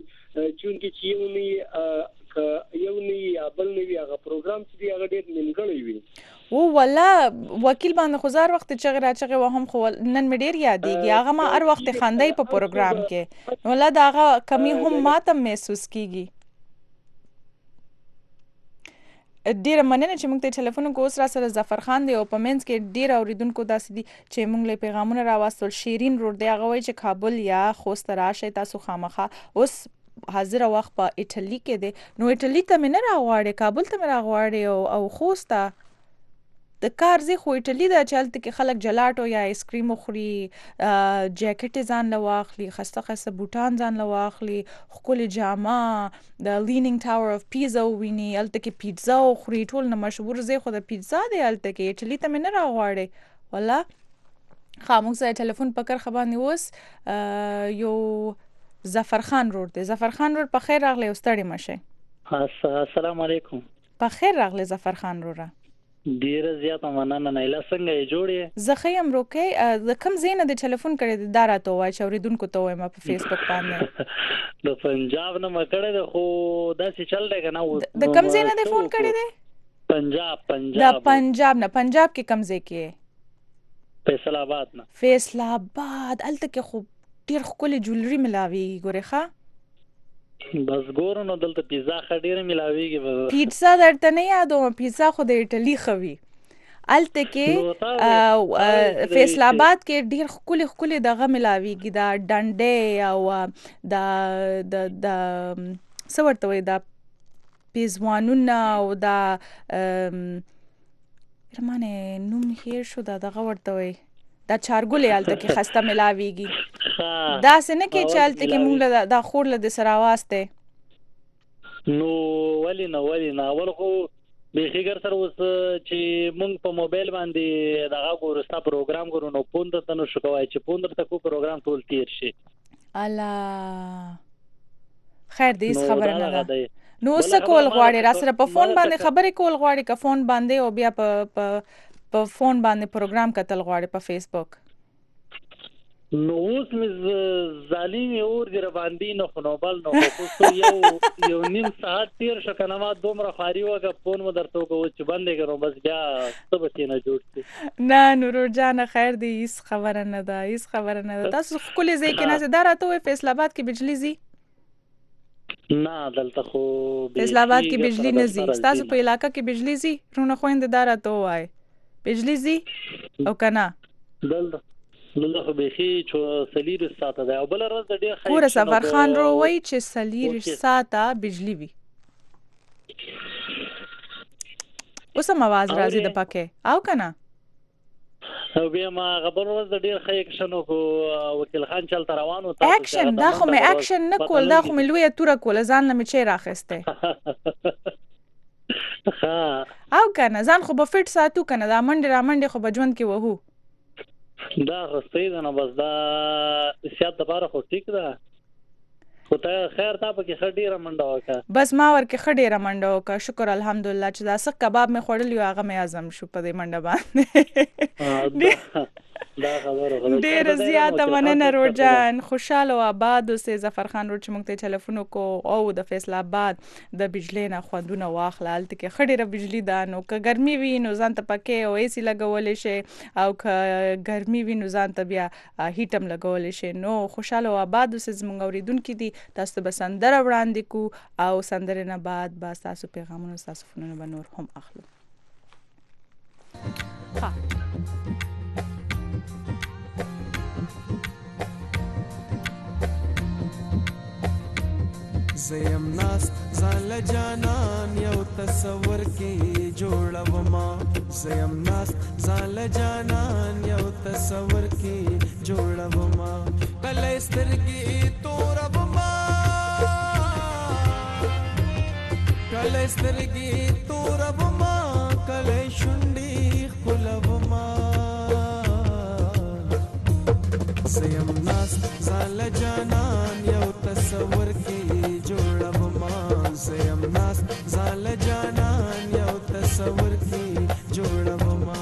چې یو نه بل نه وی هغه پروګرام چې هغه ډېر نیمګړی وي او والله وکیل باندې خزار وخت چغه وهم خو نن مې ډېر یادېږي هغه ما هر وخت خندای په پروګرام کې والله دا هغه کمی هم ماته محسوس کیږي ډیر مننه چې موږ ته ټلیفون کو اوس را سره ظفر خان دی او په منځ کې ډیر اوریدونکو داسې دي چې موږ له پیغامونه راوستل شیرین رور دی هغه وایي چې کابل یا خوست راشه تاسو خامخه اوس حاضر وخت په ایټالي کې دی نو ایټالي ته مې نه راغواړي کابل ته مې راغواړي او خوست د کار زی خو ایټالي دا چلته کې خلک جلاټو یا آیسکریم خوري جاکټ ځان لواخلي خسته خسته بوټان ځان لواخلي خپل جامه د لینینګ ټاور اف پیزا ویني الته کې پیزا خوري ټول نه مشهور زی خو د پیزا دی الته کې ایټالي ته مې نه راغواړي والله خاموش سره ټلیفون پکر خبرني وس یو ظفر خان رور دی ظفر خان رور په خیر راغلی واستړی مشه السلام علیکم په خیر راغلی ظفر خان رور ډیر زیاته مننه نه له څنګه جوړې زه خیم روکې د کم زینه د ټلیفون کړی د داراتو وای چې اوریدونکو ته وایم په فیسبوک باندې د پنجاب نه مکړه د خو داسې چل دی کنه د کم زینه د فون کړی دی پنجاب د پنجاب نه پنجاب کې کم ځای کې فیصل آباد نه فیصل آباد الته کې خو ډیر خولي جولري ملاوي ګوره ښا بس ګورو نو دلته پیزا خډیره ملاويږي پیزا درته نه یادوم پیزا خو د ایټالي خوي الته کې فیصل آباد کې ډیر خولي دغه ملاويږي دا ډنډې او دا څورته وي دا پیزوانونه او دا رمانه نوم هیر شو دا دغه ورته وي دا چارګولې الته کې خسته ملاويږي دا سنه کې چالت کې مونږ دا خور له د سراواسته نو ولی نه اول خو به خیر سره اوس چې مونږ په موبایل باندې دغه ګورستا پروګرام ګورو نو پوند ته نو شو کوي چې پوند ته کو پروګرام ټول تیر شي الله خیر دې خبره نه ده نو څه کول غواړي را سره په فون باندې خبرې کول غواړي که فون باندې او بیا په فون باندې پروګرام کتل غواړي په فیسبوک نو اوس مې ظالم اور دی باندې نو خو نو بل نو خو یو نیم ساعت تیر شو کنه ما دومره خاري وګه فون مو درته کوو چې باندې کړو بس بیا څه به نه جوړ نه نور جان خیر دی هیڅ خبره نه ده هیڅ خبره نه ده تاسو خپل ځای کې نه زه راته فیصل آباد کې بجلی زی نه دلته خو فیصل آباد کې بجلی نه زی تاسو په علاقہ کې بجلی زی رونه خويند دارا ته وای بجلی زی او کنه دلته خو به شي چې سلیر ساته ده او بل ورځ د ډیر خیر پورا سفر خان رو وای چې سلیر ساته بجلی وی اوس هم आवाज راځي د پکې او کنه او بیا ما خبر ورځ د ډیر خیک شنو کو وکیل خان چل روانو تاسو اکشن دا خو مې اکشن نه کول دا خو مې لوی تور کول ځان نه مې چي راخسته او کنه ځان خو په فټ ساتو کنه دا منډه را منډه خو بجوند کې وهو دا غستې ده نو بس دا سیاست لپاره خو ټیک ده خو ته خیر تا په کې خډيره منډه وکړه بس ما ورکه خډيره منډه وکړه شکر الحمدلله چې دا سک کباب مې خوړل یو هغه مې اعظم شو په دې منډه باندې دا خبره ډیر زیاته مننه روجان خوشاله او آباد اوسه ظفر خان روج مونږ ته ټلیفون کو او د فیصل آباد د بجلی نه خوندونه واخلال ته کې خډيره بجلی دا نو که ګرمي وي نو ځان ته پکې او ایسی لګولې شي او که ګرمي وي نو ځان ته بیا هیټم لګولې شي نو خوشاله او آباد اوسه زمونږ اوریدونکو دي تاسو به سندره وړاندې کو او سندره نه بعد با تاسو پیغامونه تاسو فونونه به نور هم اخلو ها زیم ناس زال جانان یو تصور کې جوړوما زیم ناس زال جانان یو تصور کې جوړوما کله سترګې توربما کله سترګې توربما کله شونډې خپلوما زیم ناس زال جانان یو تصور کې جوړوما زیم ناس زال جانان یو تصور کې جوړوما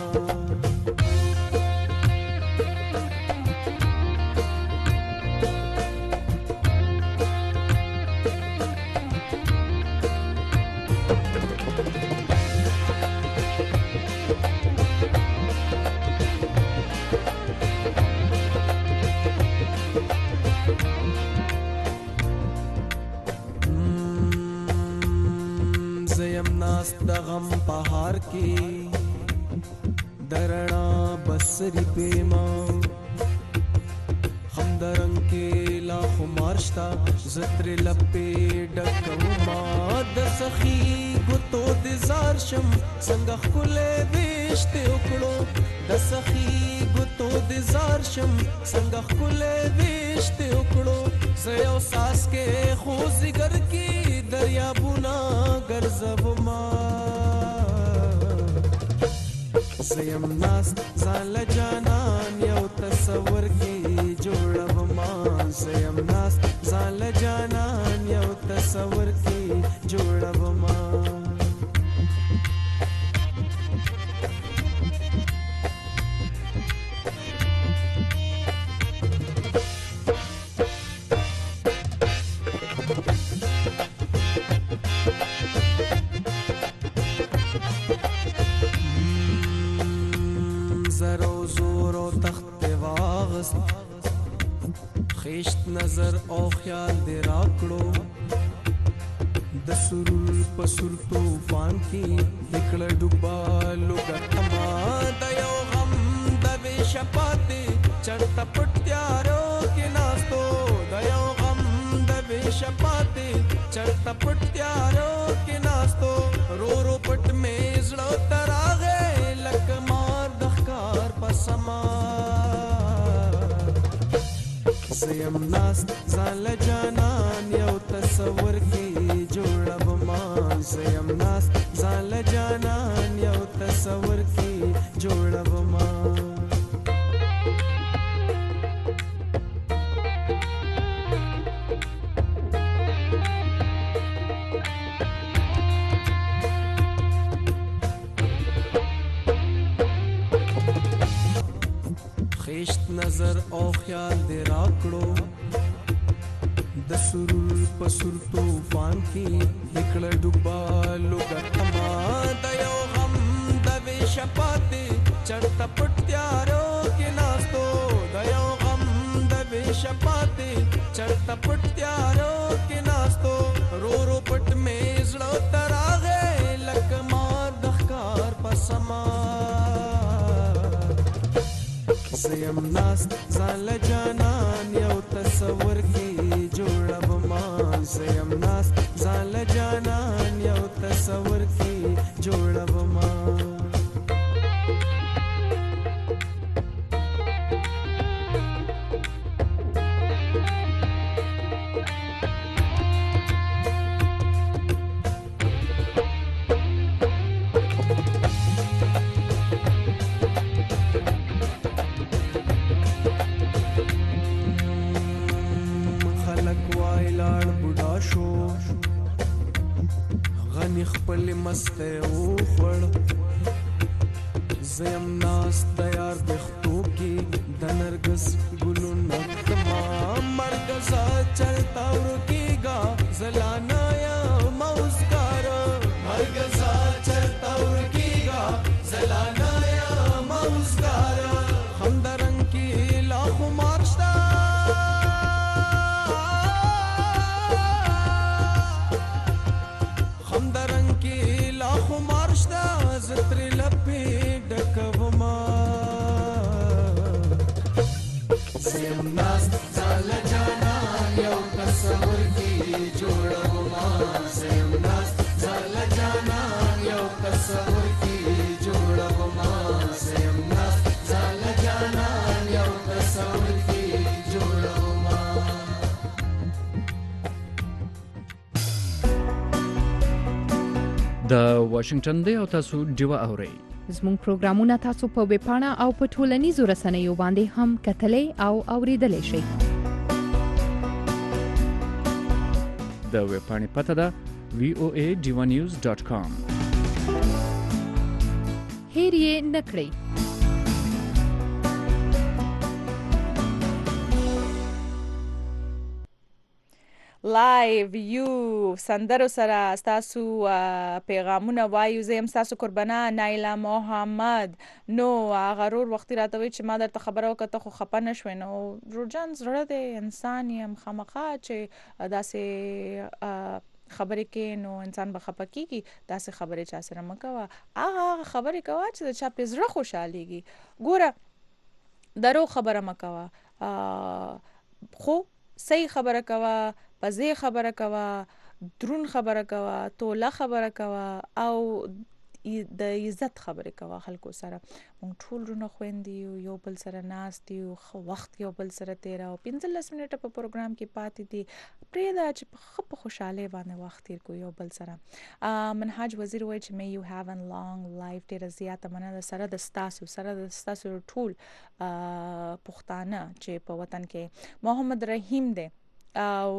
د غم پهار کې درنا بسری پیما هم درنګ کې لا خمارشتا زتر لپې ډکوما د سخی ګوتو د زار شم څنګه خلې وشته وکړو د سخی ګوتو د زار شم څنګه خلې وشته وکړو زه او ساس کې خو زګر کې دریابونه ګرځوما زیم ناس زال جانان یو تصور کې جوړوما زیم ناس زال جانان یو تصور کې جوړوما خیشت نظر او خیال دې راکړو د سرور په سر طوفان کې نکړه ډوبا لوګتما د یو غم د بشپاتې چرته پټیارو کې ناستو د یو غم د بشپاتې چرته پټیارو کې ناستو رو رو پټ مې زړه تراغه لکه مار د ښکار پسما زیم ناس زال جانان یو تصور کې جوړوما زیم ناست ځان له جانان یو تصور کې جوړوما خیشت نظر او خیال دې راکړو د سرور په سر طوفان کې نکړه ډوبا لوګه کما د یو غم د وې شپاتې چرته پټ تیارو کې ناستو د یو غم د وې شپاتې چرته پټ تیارو کې ناستو رو رو پټ مې زړه تراغه لکه مار د ښکار په سما زیم ناست ځان له جانان یو تصور کې جوړوما زیم ناست ځان له جانان یو تصور کې جوړوما خپل مسته او خړ زم ناس تیار بختو کې د نرګس ګلونه کما مرګزا چلتا ورکیگا زلانا یا موسکار مرګزا چلتا ورکیگا زلانا یا موسکار همدرنګ کې لاخو مارشتا زتر لپی ډکوما زم ناست ځان جانان یو تصور کې جوړوما زم ناست ځان جانان یو تصور کې جوړوما زم ناست ځان جانان یو تصور کې جوړوما د واشنگټن دی او تاسو ډیوه اورئ زموږ پروګرامونه تاسو په ویب پاڼه او په ټولنیزو رسنیو باندې هم کتلای او اوریدلای شئ د ویب پاڼې پته ده voadivanews.com هیر یې نکړئ لایو یو سندرو سره تاسو پیغامونه وایو زم تاسو قربانا نایلا محمد نو غرور وختي راتوي چې ما درته خبره وکړه خو خپه نشوي نو روجان زړه د انسان یم خامخا چې داسې خبرې کې نو انسان به خپه کیږي داسې خبرې چا سره مکوه هغه خبرې کوه چې چا په زړه خوشاليږي ګوره درو خبره مکوه خو صحیح خبره کوه پزې خبره کوه درون خبره کوه توله خبره کوه او د عزت خبره کوه خلکو سره مونږ ټول رونه خويندې یو بل سره ناست یو خو وخت یو بل سره تیر او 15 منټه په پروګرام کې پاتې دي پرېدا چې په خوشاله باندې وخت تیر کو یو بل سره منهاج وزیر وایي چې may you have a long life ډېر زیاته مننه سره د ستاسو ټول پښتانه چې په وطن کې محمد رحیم دی او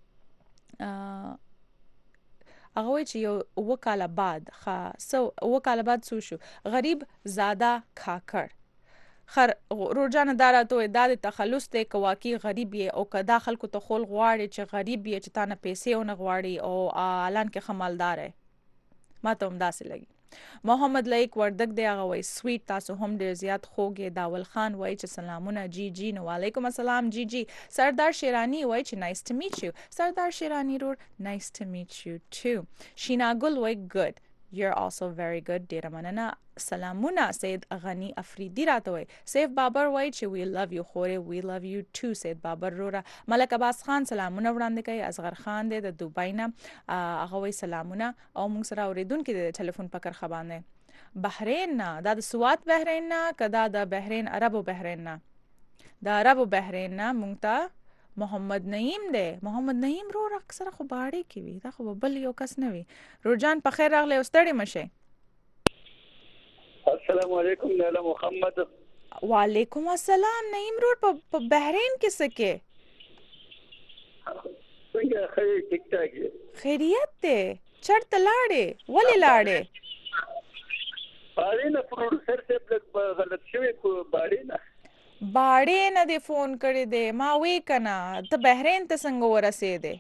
هغه وایي چې یو وکاله بعد سو شو غریب زاده کاکړ خر روزانه داراتو د تخلص ته کواکی غریب یې او کدا خلکو ته خول غواړي چې غریب یې چې تانه پیسې ونه غواړي او اعلان کې خمالدار ہے ما ته هم داسې لګي محمد لایک وردک دی هغه وای سویټ تاسو هم ډیر زیات خوږه داول خان وای چې سلامونه جی جی نو علیکم السلام جی جی سردار شیرانی وای چې نایس ټو میټ یو سردار شیرانی رور نایس ټو میټ یو ټو شینا ګل وای ګډ you're also very good ډیر مننه سلامونه سید غنی افریدی راته وای سیف بابر وای چې we love you خوره we love you too سید بابر رورا ملک عباس خان سلامونه وړاندې کوي اصغر خان دی د دوبۍ نه هغه وای سلامونه او موږ سره اوریدونکو د ټلیفون پکر خبرونه بحرین نه د سوات بحرین نه کدا د بحرین عربو بحرین نه د عربو بحرین نه مونږ ته محمد نعیم دی. محمد نعیم رور اکثره خو باړې کې وي، دا خو بل یو کس نه وي. روجان په خیر راغلی او ستړي مشه. السلام علیکم لیلا محمد. وعلیکم السلام نعیم رور په بحرین کې څه کې؟ څنګه خیر ټیک ټاک دی؟ خیریت دی. چرته لاړې؟ ولې لاړې؟ باړې نه پروډوسر صاحب لږ غلط شوی کو باړې نه دی فون کړی دی. ما وی کنه ته بحرین ته څنګه ورسېدې؟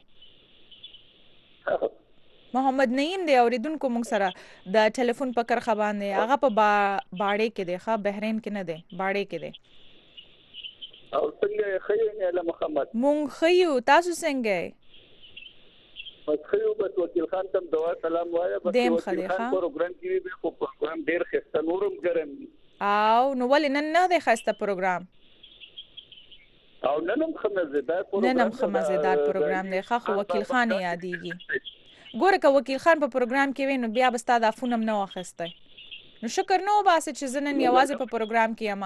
محمد نعیم دی اوریدونکو موږ سره د ټلیفون په کرخه باندې. هغه په باړې کې دی، ښه بحرین کې نه دی، باړې کې دی. او څنګه خیر لیلا محمد؟ مونږ خیو، تاسو څنګه یې؟ بس خیو، بس وکیل خان تم دوا سلام وایا. بس دیم وکیل خدای خان پروګرام کې به خو پروګرام ډیر ښه نورم ګرم. او نو ولې نن نه دی ښایسته پروګرام؟ او ننم خمزدار پروګرام دی. ښه خو وکیل خان یادېږي. ګوره که وکیل خان په پروګرام کې وي نو بیا به ستا دا فون هم نه واخیستی. نو شکر نه وباسې چې زه نن یوازې په پروګرام کې یم.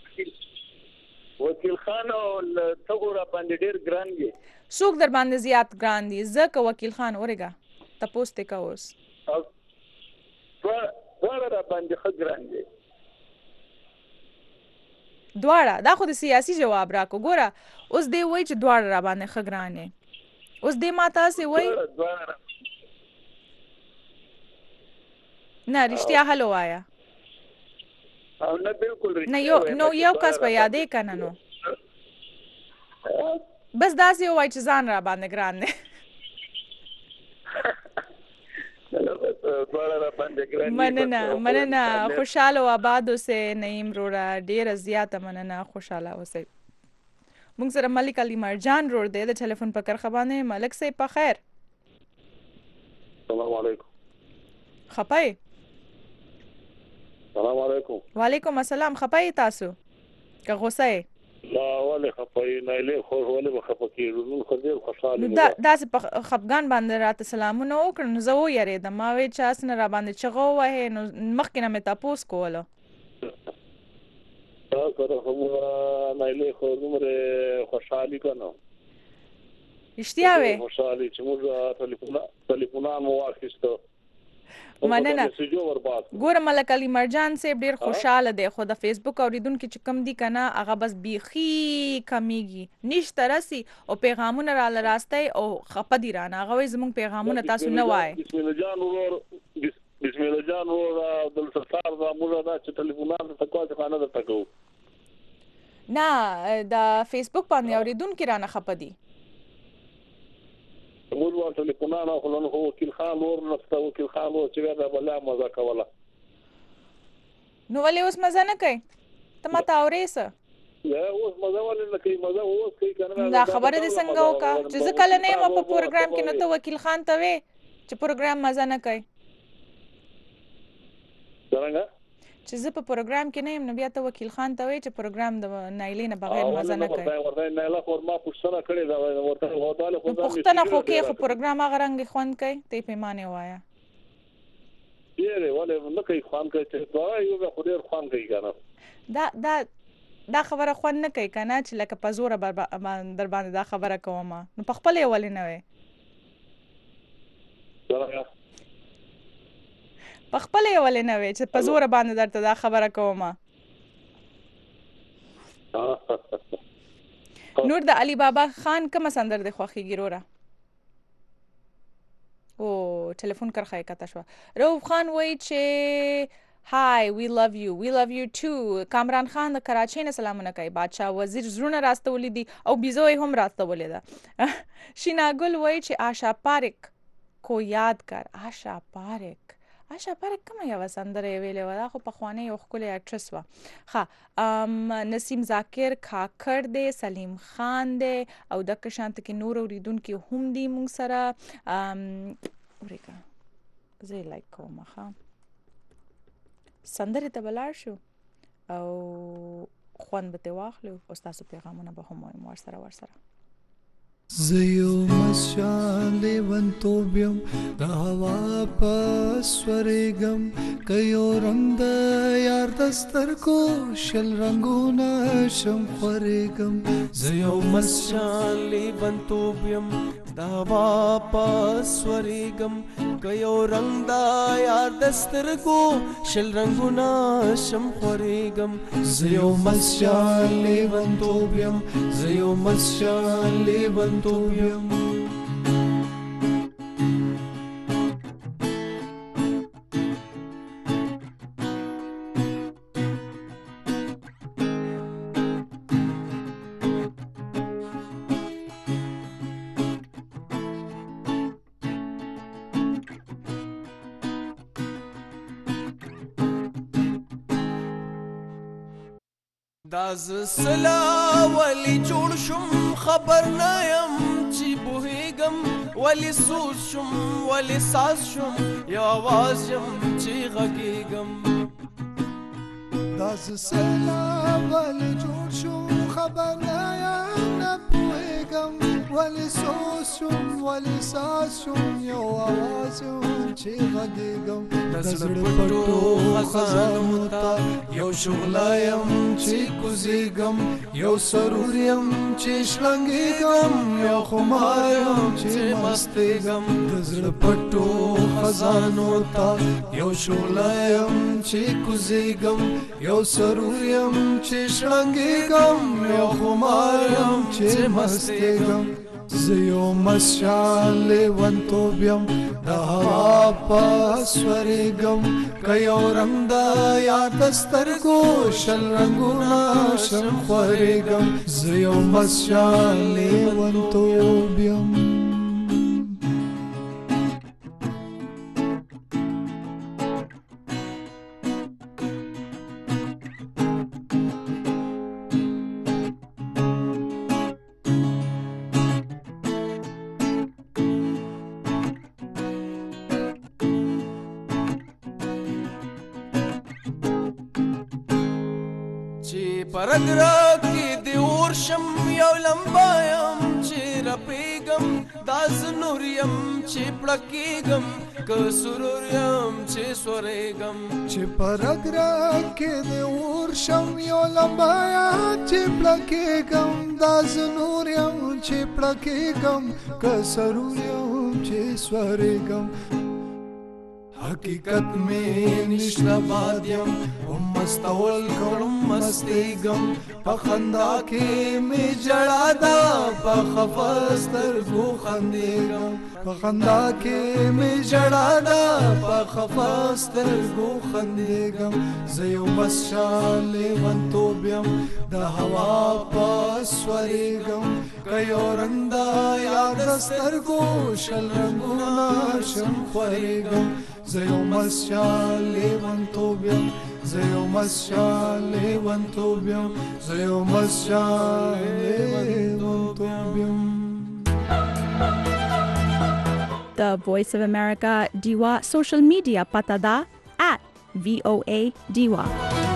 وکیل خان ته ګوره باندې ډېر ګران دی. څوک در باندې زیات ګران دي؟ زه که وکیل خان اورېږه تپوس دې که اوس دواړه را باندې ښه ګران دی. دواړه؟ دا خو د سیاسي جواب راکو. ګوره اوس دې وایي چې دواړه را باندې ښه ګران دی. اوس دې ما تاسې وایي نه رښتیا حل ووایه. او نه بالکل نه یو کس به یادې که نه نو بس داسې ووایي چې ځان را باندې ګران دی. مننه خوشحاله و آباد اوسئ نعیم روره. ډېره زیاته مننه، خوشحاله اوسئ. موږ سره ملک علي مرجان رور دی د ټلیفون په کرخه باندې. ملک صاحب په خیر؟ السلام علیکم. خپه یې؟ السلام علیکم. وعلیکم السلام. خپه یې تاسو که غوسه یې؟ لا ولې خپه یې؟ نایلې خو ولې به خپه کېږو؟ نن خو ډېر خوشحاله یم. داسې په خفګان باندې راته سلامونه وکړه نو زه ویرېدم. ما ویل چې هسې نه را باندې چغه ووهې نو مخکې نه مې تپوس کوله. سره خو نایلې خو دومره خوشحالي که نه رښتیا وې؟ خوشحالي چې موږ ټلیفونان مو واخیسته. مننه. ګوره ملک علي مرجان صاحب ډېر خوشحاله دی خو د فیسبوک اوریدونکي چې کم دي که نه هغه بس بیخي کمیږي، نشته رسي او پیغامونه راله راستئ او خپه دي رانه. هغه وایي زموږ پیغامونه تاسو نه وایئ. بسم الله جان ورور عبدالستار دا موږ دا چې ټلیفونان ته کواسې خانه درته کوو. نه د فیسبوک باندې اوریدونکي رانه خپه دي. موږ ورته ټلیفونان اخلو نو وکیل خان ور نسته. وکیل خان ور چې بیا بلا مزه کوله. نو ولې اوس مزه نه کوي؟ ته ما ته اورې څه؟ اوس مزه ولې نه کوي؟ مزه اوس کوي که نه. دا خبره دې څنګه وکړه چې زه کله نه یم په پروګرام کې نو ته وکیل خان ته وې چې پروګرام مزه نه کوي؟ څرنګه؟ چې زه په پروګرام کې نه یم نو بیا ته وکیل خان ته وایې چې پروګرام د نایلې نه بغیر مزه نه کوي. نایله خو ما پوښتنه کړې ده ورته نو پوښتنه خو کې خو پروګرام هغه رنګې خوند کوي. ته یې پیمانې ووایه. ډېرې ولې نه کوي خوند کوي چې دواړه یو بیا خو ډېر خوند کوي که نه. دا خبره خوند نه کوي که نه چې لکه په زوره در باندې دا خبره کوم نو په خپله یې ولې نه وې؟ په خپله یې ولې نه وې چې په زوره باندې درته دا خبره کوم؟ نور د علي بابا خان کومه سندره دې خوښېږي وروره؟ او ټلیفون کرښه یې کته شوه. رؤف خان وایي چې هاي وی لو یو ټو. کامران خان د کراچۍ نه سلامونه کوي. بادشاه وزیر زړونه راستولي دي او بیزو یې هم راستولې ده. شیناګل وایي چې آشا پارک کو یاد کر. آشا پارک کومه یوه سندره یې ویلې وه؟ دا خو پخوانۍ یو ښکلې اکټرس وه. ښه نسیم ذاکر کاکړ دی، سلیم خان دی او دغه شانته کې نور اوریدونکي هم دي موږ سره. وریکه زه یې لایک کوم. ښه سندرې ته به لاړ شو او خوند به ترې واخلو او ستاسو پیغامونه به هم وایم ورسره. زه یو مسجد مسجان لیونتوب یم د هوا په سورېږم که یو رنګ د یار د سترګو شل رنګونه شم خورېږم زه یو مسجان لیونتوب یم د هوا په سورېږم که یو رنګ د یار د سترګو شل رنګونه شم خورېږم زه یو مسجان لیونتوب یم زه یو مسجان لیونتوب یم دا زسلا ولی جوړ شم خبر نه یم چې بوهیږم ولی سوز شم ولی ساز شم یو آواز یم چې غږیږم دا زسلا ولی جوړ شم خبر نه یم نه پوهیږم ولی سوز شم ولی ساز شم یو آواز یم چې غږیږم د زړه پټو خزانو ته یو شغله یم چې کوزیږم یو سرور یم چې شلنګیږم یو خمار یم چې مستیږم د زړه پټو خزانو ته یو شغله یم چې کوزیږم یو سرور یم چې شلنګیږم یو خمار یم چې مستیږم زه یو مسجان لیونتوب یم د هوا په سورېږم که یو رنګ د یار د سترګو شل رنګونه شم خورېږم زه یو مسجان لیونتوب یم پرګرا کې دی ورشم یو لمبایم چې رپېږم دا زنور یم چې پړکېږم که سرور یم چې سورېږم چې پرګرا کې دی ورشم یو لمبایم چې پړکېږم دا زنور یم چې پړکېږم که سرور یم چې سورېږم حقیقت میں نشتا بادیم مستول کړم مستیګم په خندا کې می جړا دا په خفاستر گو خندېګم په خندا کې می جړا دا په خفاستر گو خندېګم زه یو مسجان لیونتوب یم د هوا په سورېږم که یو رنګ د یار د سترګو شل رنګونه شم خورېږم زه یو مسجان لیونتوب یم زه یو مسجان لیونتوب یم زه یو مسجان لیونتوب یم The Voice of America Diwa social media pata da @VOA Diwa.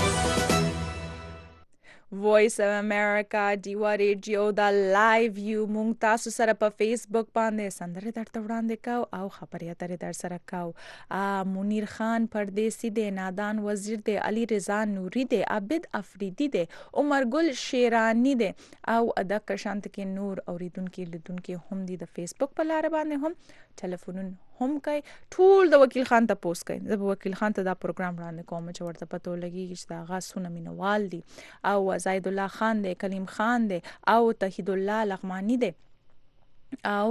Voice of America Diwa Radio دا لایو یو مونږ تاسو سره په فیسبوک باندې سندره درته وړاندې کوو او خبرې اترې در سره کوو منیر خان پردیسی دی نادان وزیر دی علی رضا نوری دی عابد افریدی دی عمر گل شیرانی دی او د کشانت کې نور اوریدونکو لیدونکو هم دی د فیسبوک په لار باندې هم ټلیفونون هم کوي ټول د وکیل خان ته پوسټ کوي زه به وکیل خان ته دا پروګرام وړاندې کوم چې ورته پته ولګي چې دا غاسونه مینوال دي او زید الله خان دی کلیم خان دی او توحید الله لغمانی دی او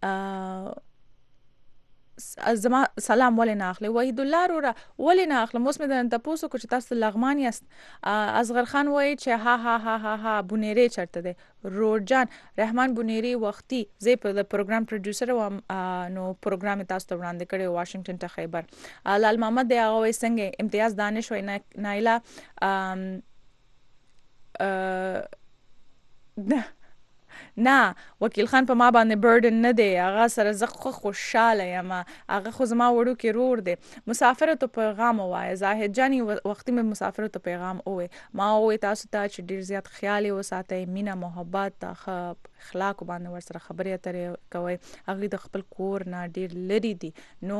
زما سلام ولې نه اخلي وحید الله وروره ولې نه اخلم اوس مې درته پوښتنه کوم چې تاسو لغمان یاست اصغر خان وایي چې ها ها ها ها ها بونيري چرته دی روجان رحمان بونيري وختي زه په پروګرام پروډوسر و نو پروګرام تاسو ته وړاندې کړی واشنگټن ته خیبر لال محمد دی هغه څنګه امتیاز دانش وای نایلا نه وکیل خان په ما باندې برډن نه دی، هغه سره زه خوشاله یم، هغه خو زما وړو کې رور دی. مسافر ته پیغام وایي زاهد جانی وختي مې مسافر ته پیغام وایي ما وایي تاسو ته چې ډیر زیات خیال وساتئ، مینه محبت اخلاق باندې ور سره خبرې اترې کوي. هغه د خپل کور نه ډیر لري دي نو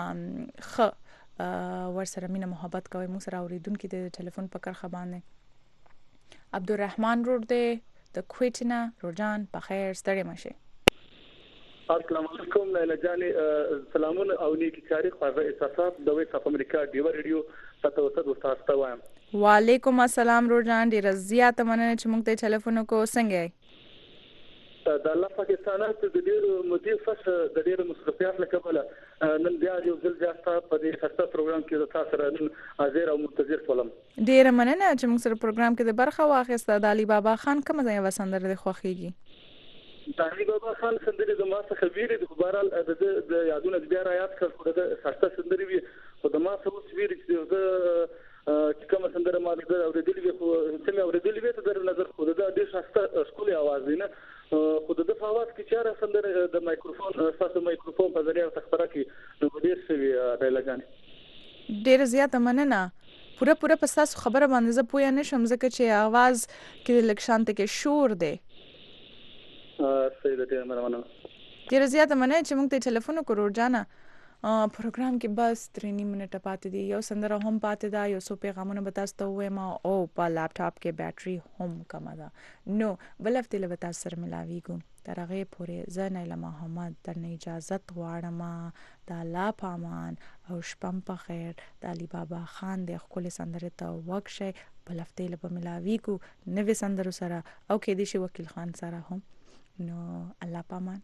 ور سره مینه محبت کوي. موږ سره اوریدونکو د ټلیفون په کرخه باندې عبدالرحمن رور دی د کویټنا. روجان په خیر، ستړي مشه. السلام علیکم لیلا جاني، سلامونه او نیکی کاری خواږه احساسات د ویس اف امریکا ډیو ریډیو ستاسو ورته وایم. وعلیکم السلام روجان، ډیر زیاته مننه چې موږ ته ټلیفون کو. څنګه د الله پاکستانات د ډیرو مدیفس د ډیرو مصرفیات لکبله نن بیا یو ځل ځاسته په دې خاصه پروګرام کې د تاسو سره نن حاضر او منتظر شولم. ډیر مننه چې موږ سره پروګرام کې د برخه واخیسته. د علي بابا خان کوم ځای وسندره د خوخيږي؟ د علي بابا خان سندري د ما څخه ویری د خبرال د یادونه بیا رايات کړو د خاصه سندري وي خو د ما څه اوس ویری چې د کوم سندره ما د اوریدلې وي خو سمې اوریدلې وي ته در نظر خو د ډیر خاصه سکولي आवाज نه خو د فواز کې چاره سندره د مایکروفون اساسه مایکروفون په ذریعہ تخبره کې نو ډیر سوي ډایلګان. ډیر زیاته مننه. پوره په تاسو خبره باندې زه پوه نه شم ځکه چې आवाज کې لکشانته کې شور دی. صحیح ده، ډیر مننه. ډیر زیاته مننه چې موږ ته ټلیفون وکړو جانا. پروګرام کې بس 3 منټه پاتې دي، یو سندره هم پاتې ده، یو څو پیغامونه به تاسو ته وایم او په لپټاپ کې بیټري هم کم ده نو بل هفته له تاسو سره ملاویږو. تر هغه پورې زه نیلا محمد درنه اجازه غواړم. د الله پامان او شپم په خیر. د علي بابا خان د خپل سندره ته وکشي بل هفته له ملاویږو نوې سندرو سره او کې دي شي وکیل خان سره هم. نو الله پامان.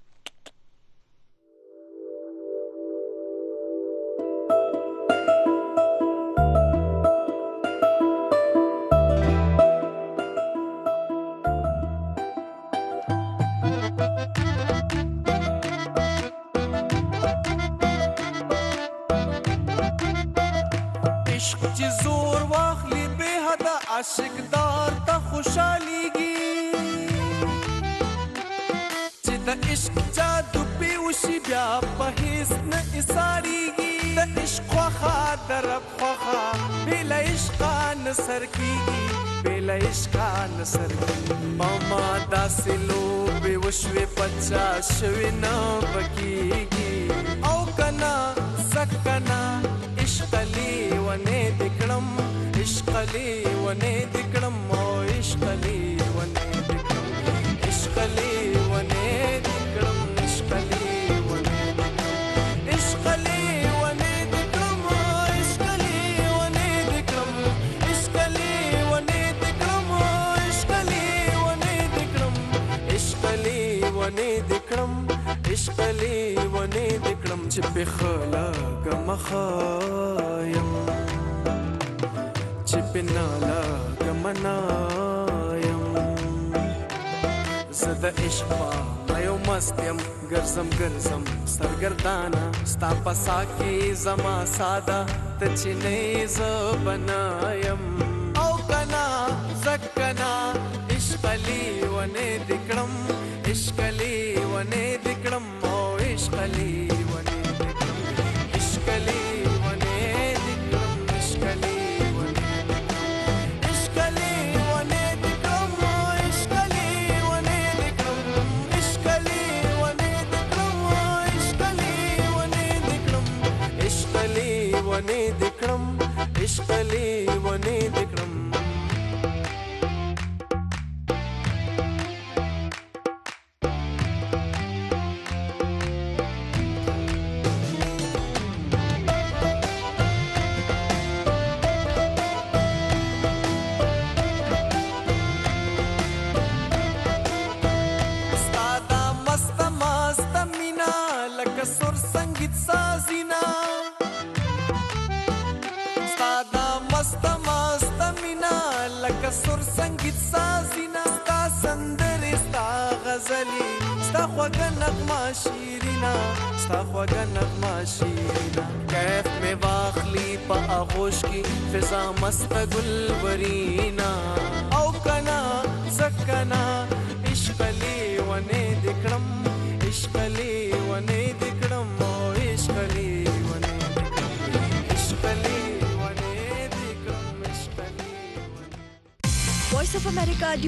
عاشقدار ته خوشاليږي چې د عشق جادو په وشي بیا په هیڅ نه اساريږي. د عشق خواخا درب خواخا بلا عشق نصر کیږي، بلا عشق نصر کیږي. ماما داسلو به وشوي پچا شوي نه بکیږي او کنا سکنا عشق لی ونه دکړم عشق لی ونه دکړم او عشق لی ونه دکړم عشق لی ونه دکړم عشق لی ونه دکړم عشق لی ونه دکړم عشق لی ونه دکړم عشق لی ونه دکړم عشق لی ونه دکړم عشق لی ونه دکړم عشق لی ونه دکړم چې په خلا غمخایم چې پنالا غمنایم زه د عشق په یو مست یم ګرځم سرګردانه ستا په سا کې زما ساده ته چې نه زه بنایم او کنا زکنا عشق لی ونه دکړم عشق لی ونه دکړم او عشق لی ونه دکړم عشق لی ونه دکړم عشق لی ونه دکړم عشق لی ونه دکړم. ستا مست مست مینا لکه سر سنگیت سازینا سر سنگیت سازینا ستا سندرې ستا غزلې ستا خوږه نغمه شیرینا ستا خوږه نغمه شیرینا کیف مې واخلي په آغوش کې فضا مست ګلورینا او کنا زکنا عشق عشقلی ونې دکړم عشقلی ونې دکړم او عشقلی ونې دکړم عشقلی ونې دکړم عشقلی وایس اف امریکا